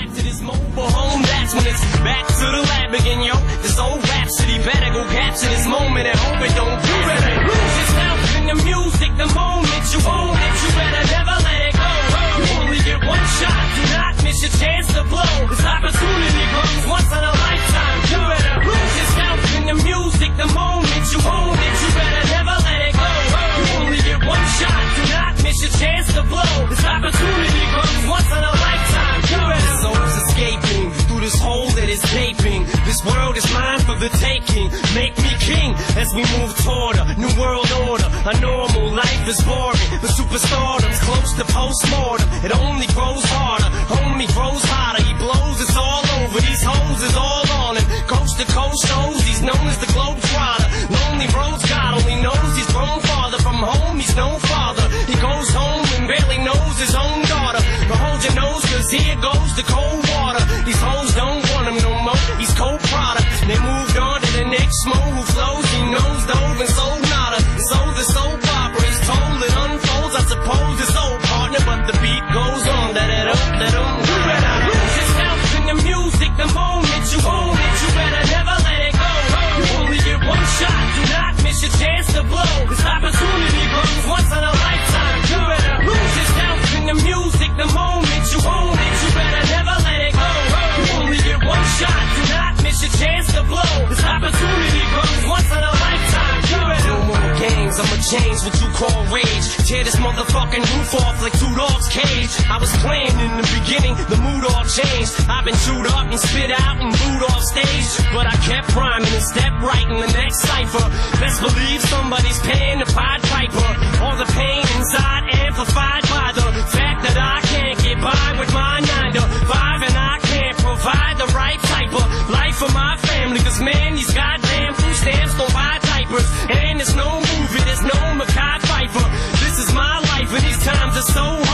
When it's back to the lab again, yo. This old rhapsody better go capture this moment and hope it don't do it. Lose yourself in the music the moment you own it. You better never let it go. You only get one shot, do not miss your chance to blow. This opportunity comes once in a lifetime. You better lose yourself in the music the moment you own it. You better never let it go. You only get one shot, do not miss your chance to blow. This opportunity comes once in a lifetime. You better souls escaping. This hole that is gaping. This world is mine for the taking. Make me king as we move toward a new world order. A normal life is boring, but superstardom's close to postmortem. It only grows harder, homie grows hotter. He blows, it's all over. These hoes is all on him. Coast to coast shows, he's known as the Globetrotter. Lonely roads, God only knows he's grown farther from home. He's no father. He goes home and barely knows his own daughter. But hold your nose, cause here goes the cold water. These hoes don't want him no more. He's cold product. They moved on to the next mo who flows. He knows dove and sold nada. So the soap opera is told. It unfolds. I suppose it's old partner, but the beat goes on. That it up, that um. You better lose yourself in the music the moment you own it. You better never let it go. You only get one shot. Do not miss your chance to blow. This opportunity comes once in a lifetime. You better lose yourself in the music the moment you own it. You better never let it go. You only get one shot. Do not miss your chance to blow. This opportunity comes once in a lifetime. You better no more games. I'ma change what you call rage. Tear this motherfucking roof off like two dogs' cage. I was playing in the beginning, the mood all changed. I've been chewed up and spit out and booed off stage, but I kept rhyming and stepped right in the next cipher. Best believe somebody's paying the Pied Piper. All the pain inside amplified by the fact that I can't get by with my nine to five and I can't provide the right type of life for my family. Cause man, these goddamn food stamps don't buy diapers. And there's no movie, there's no Mackay Pfeiffer. This is my life and these times are so hard.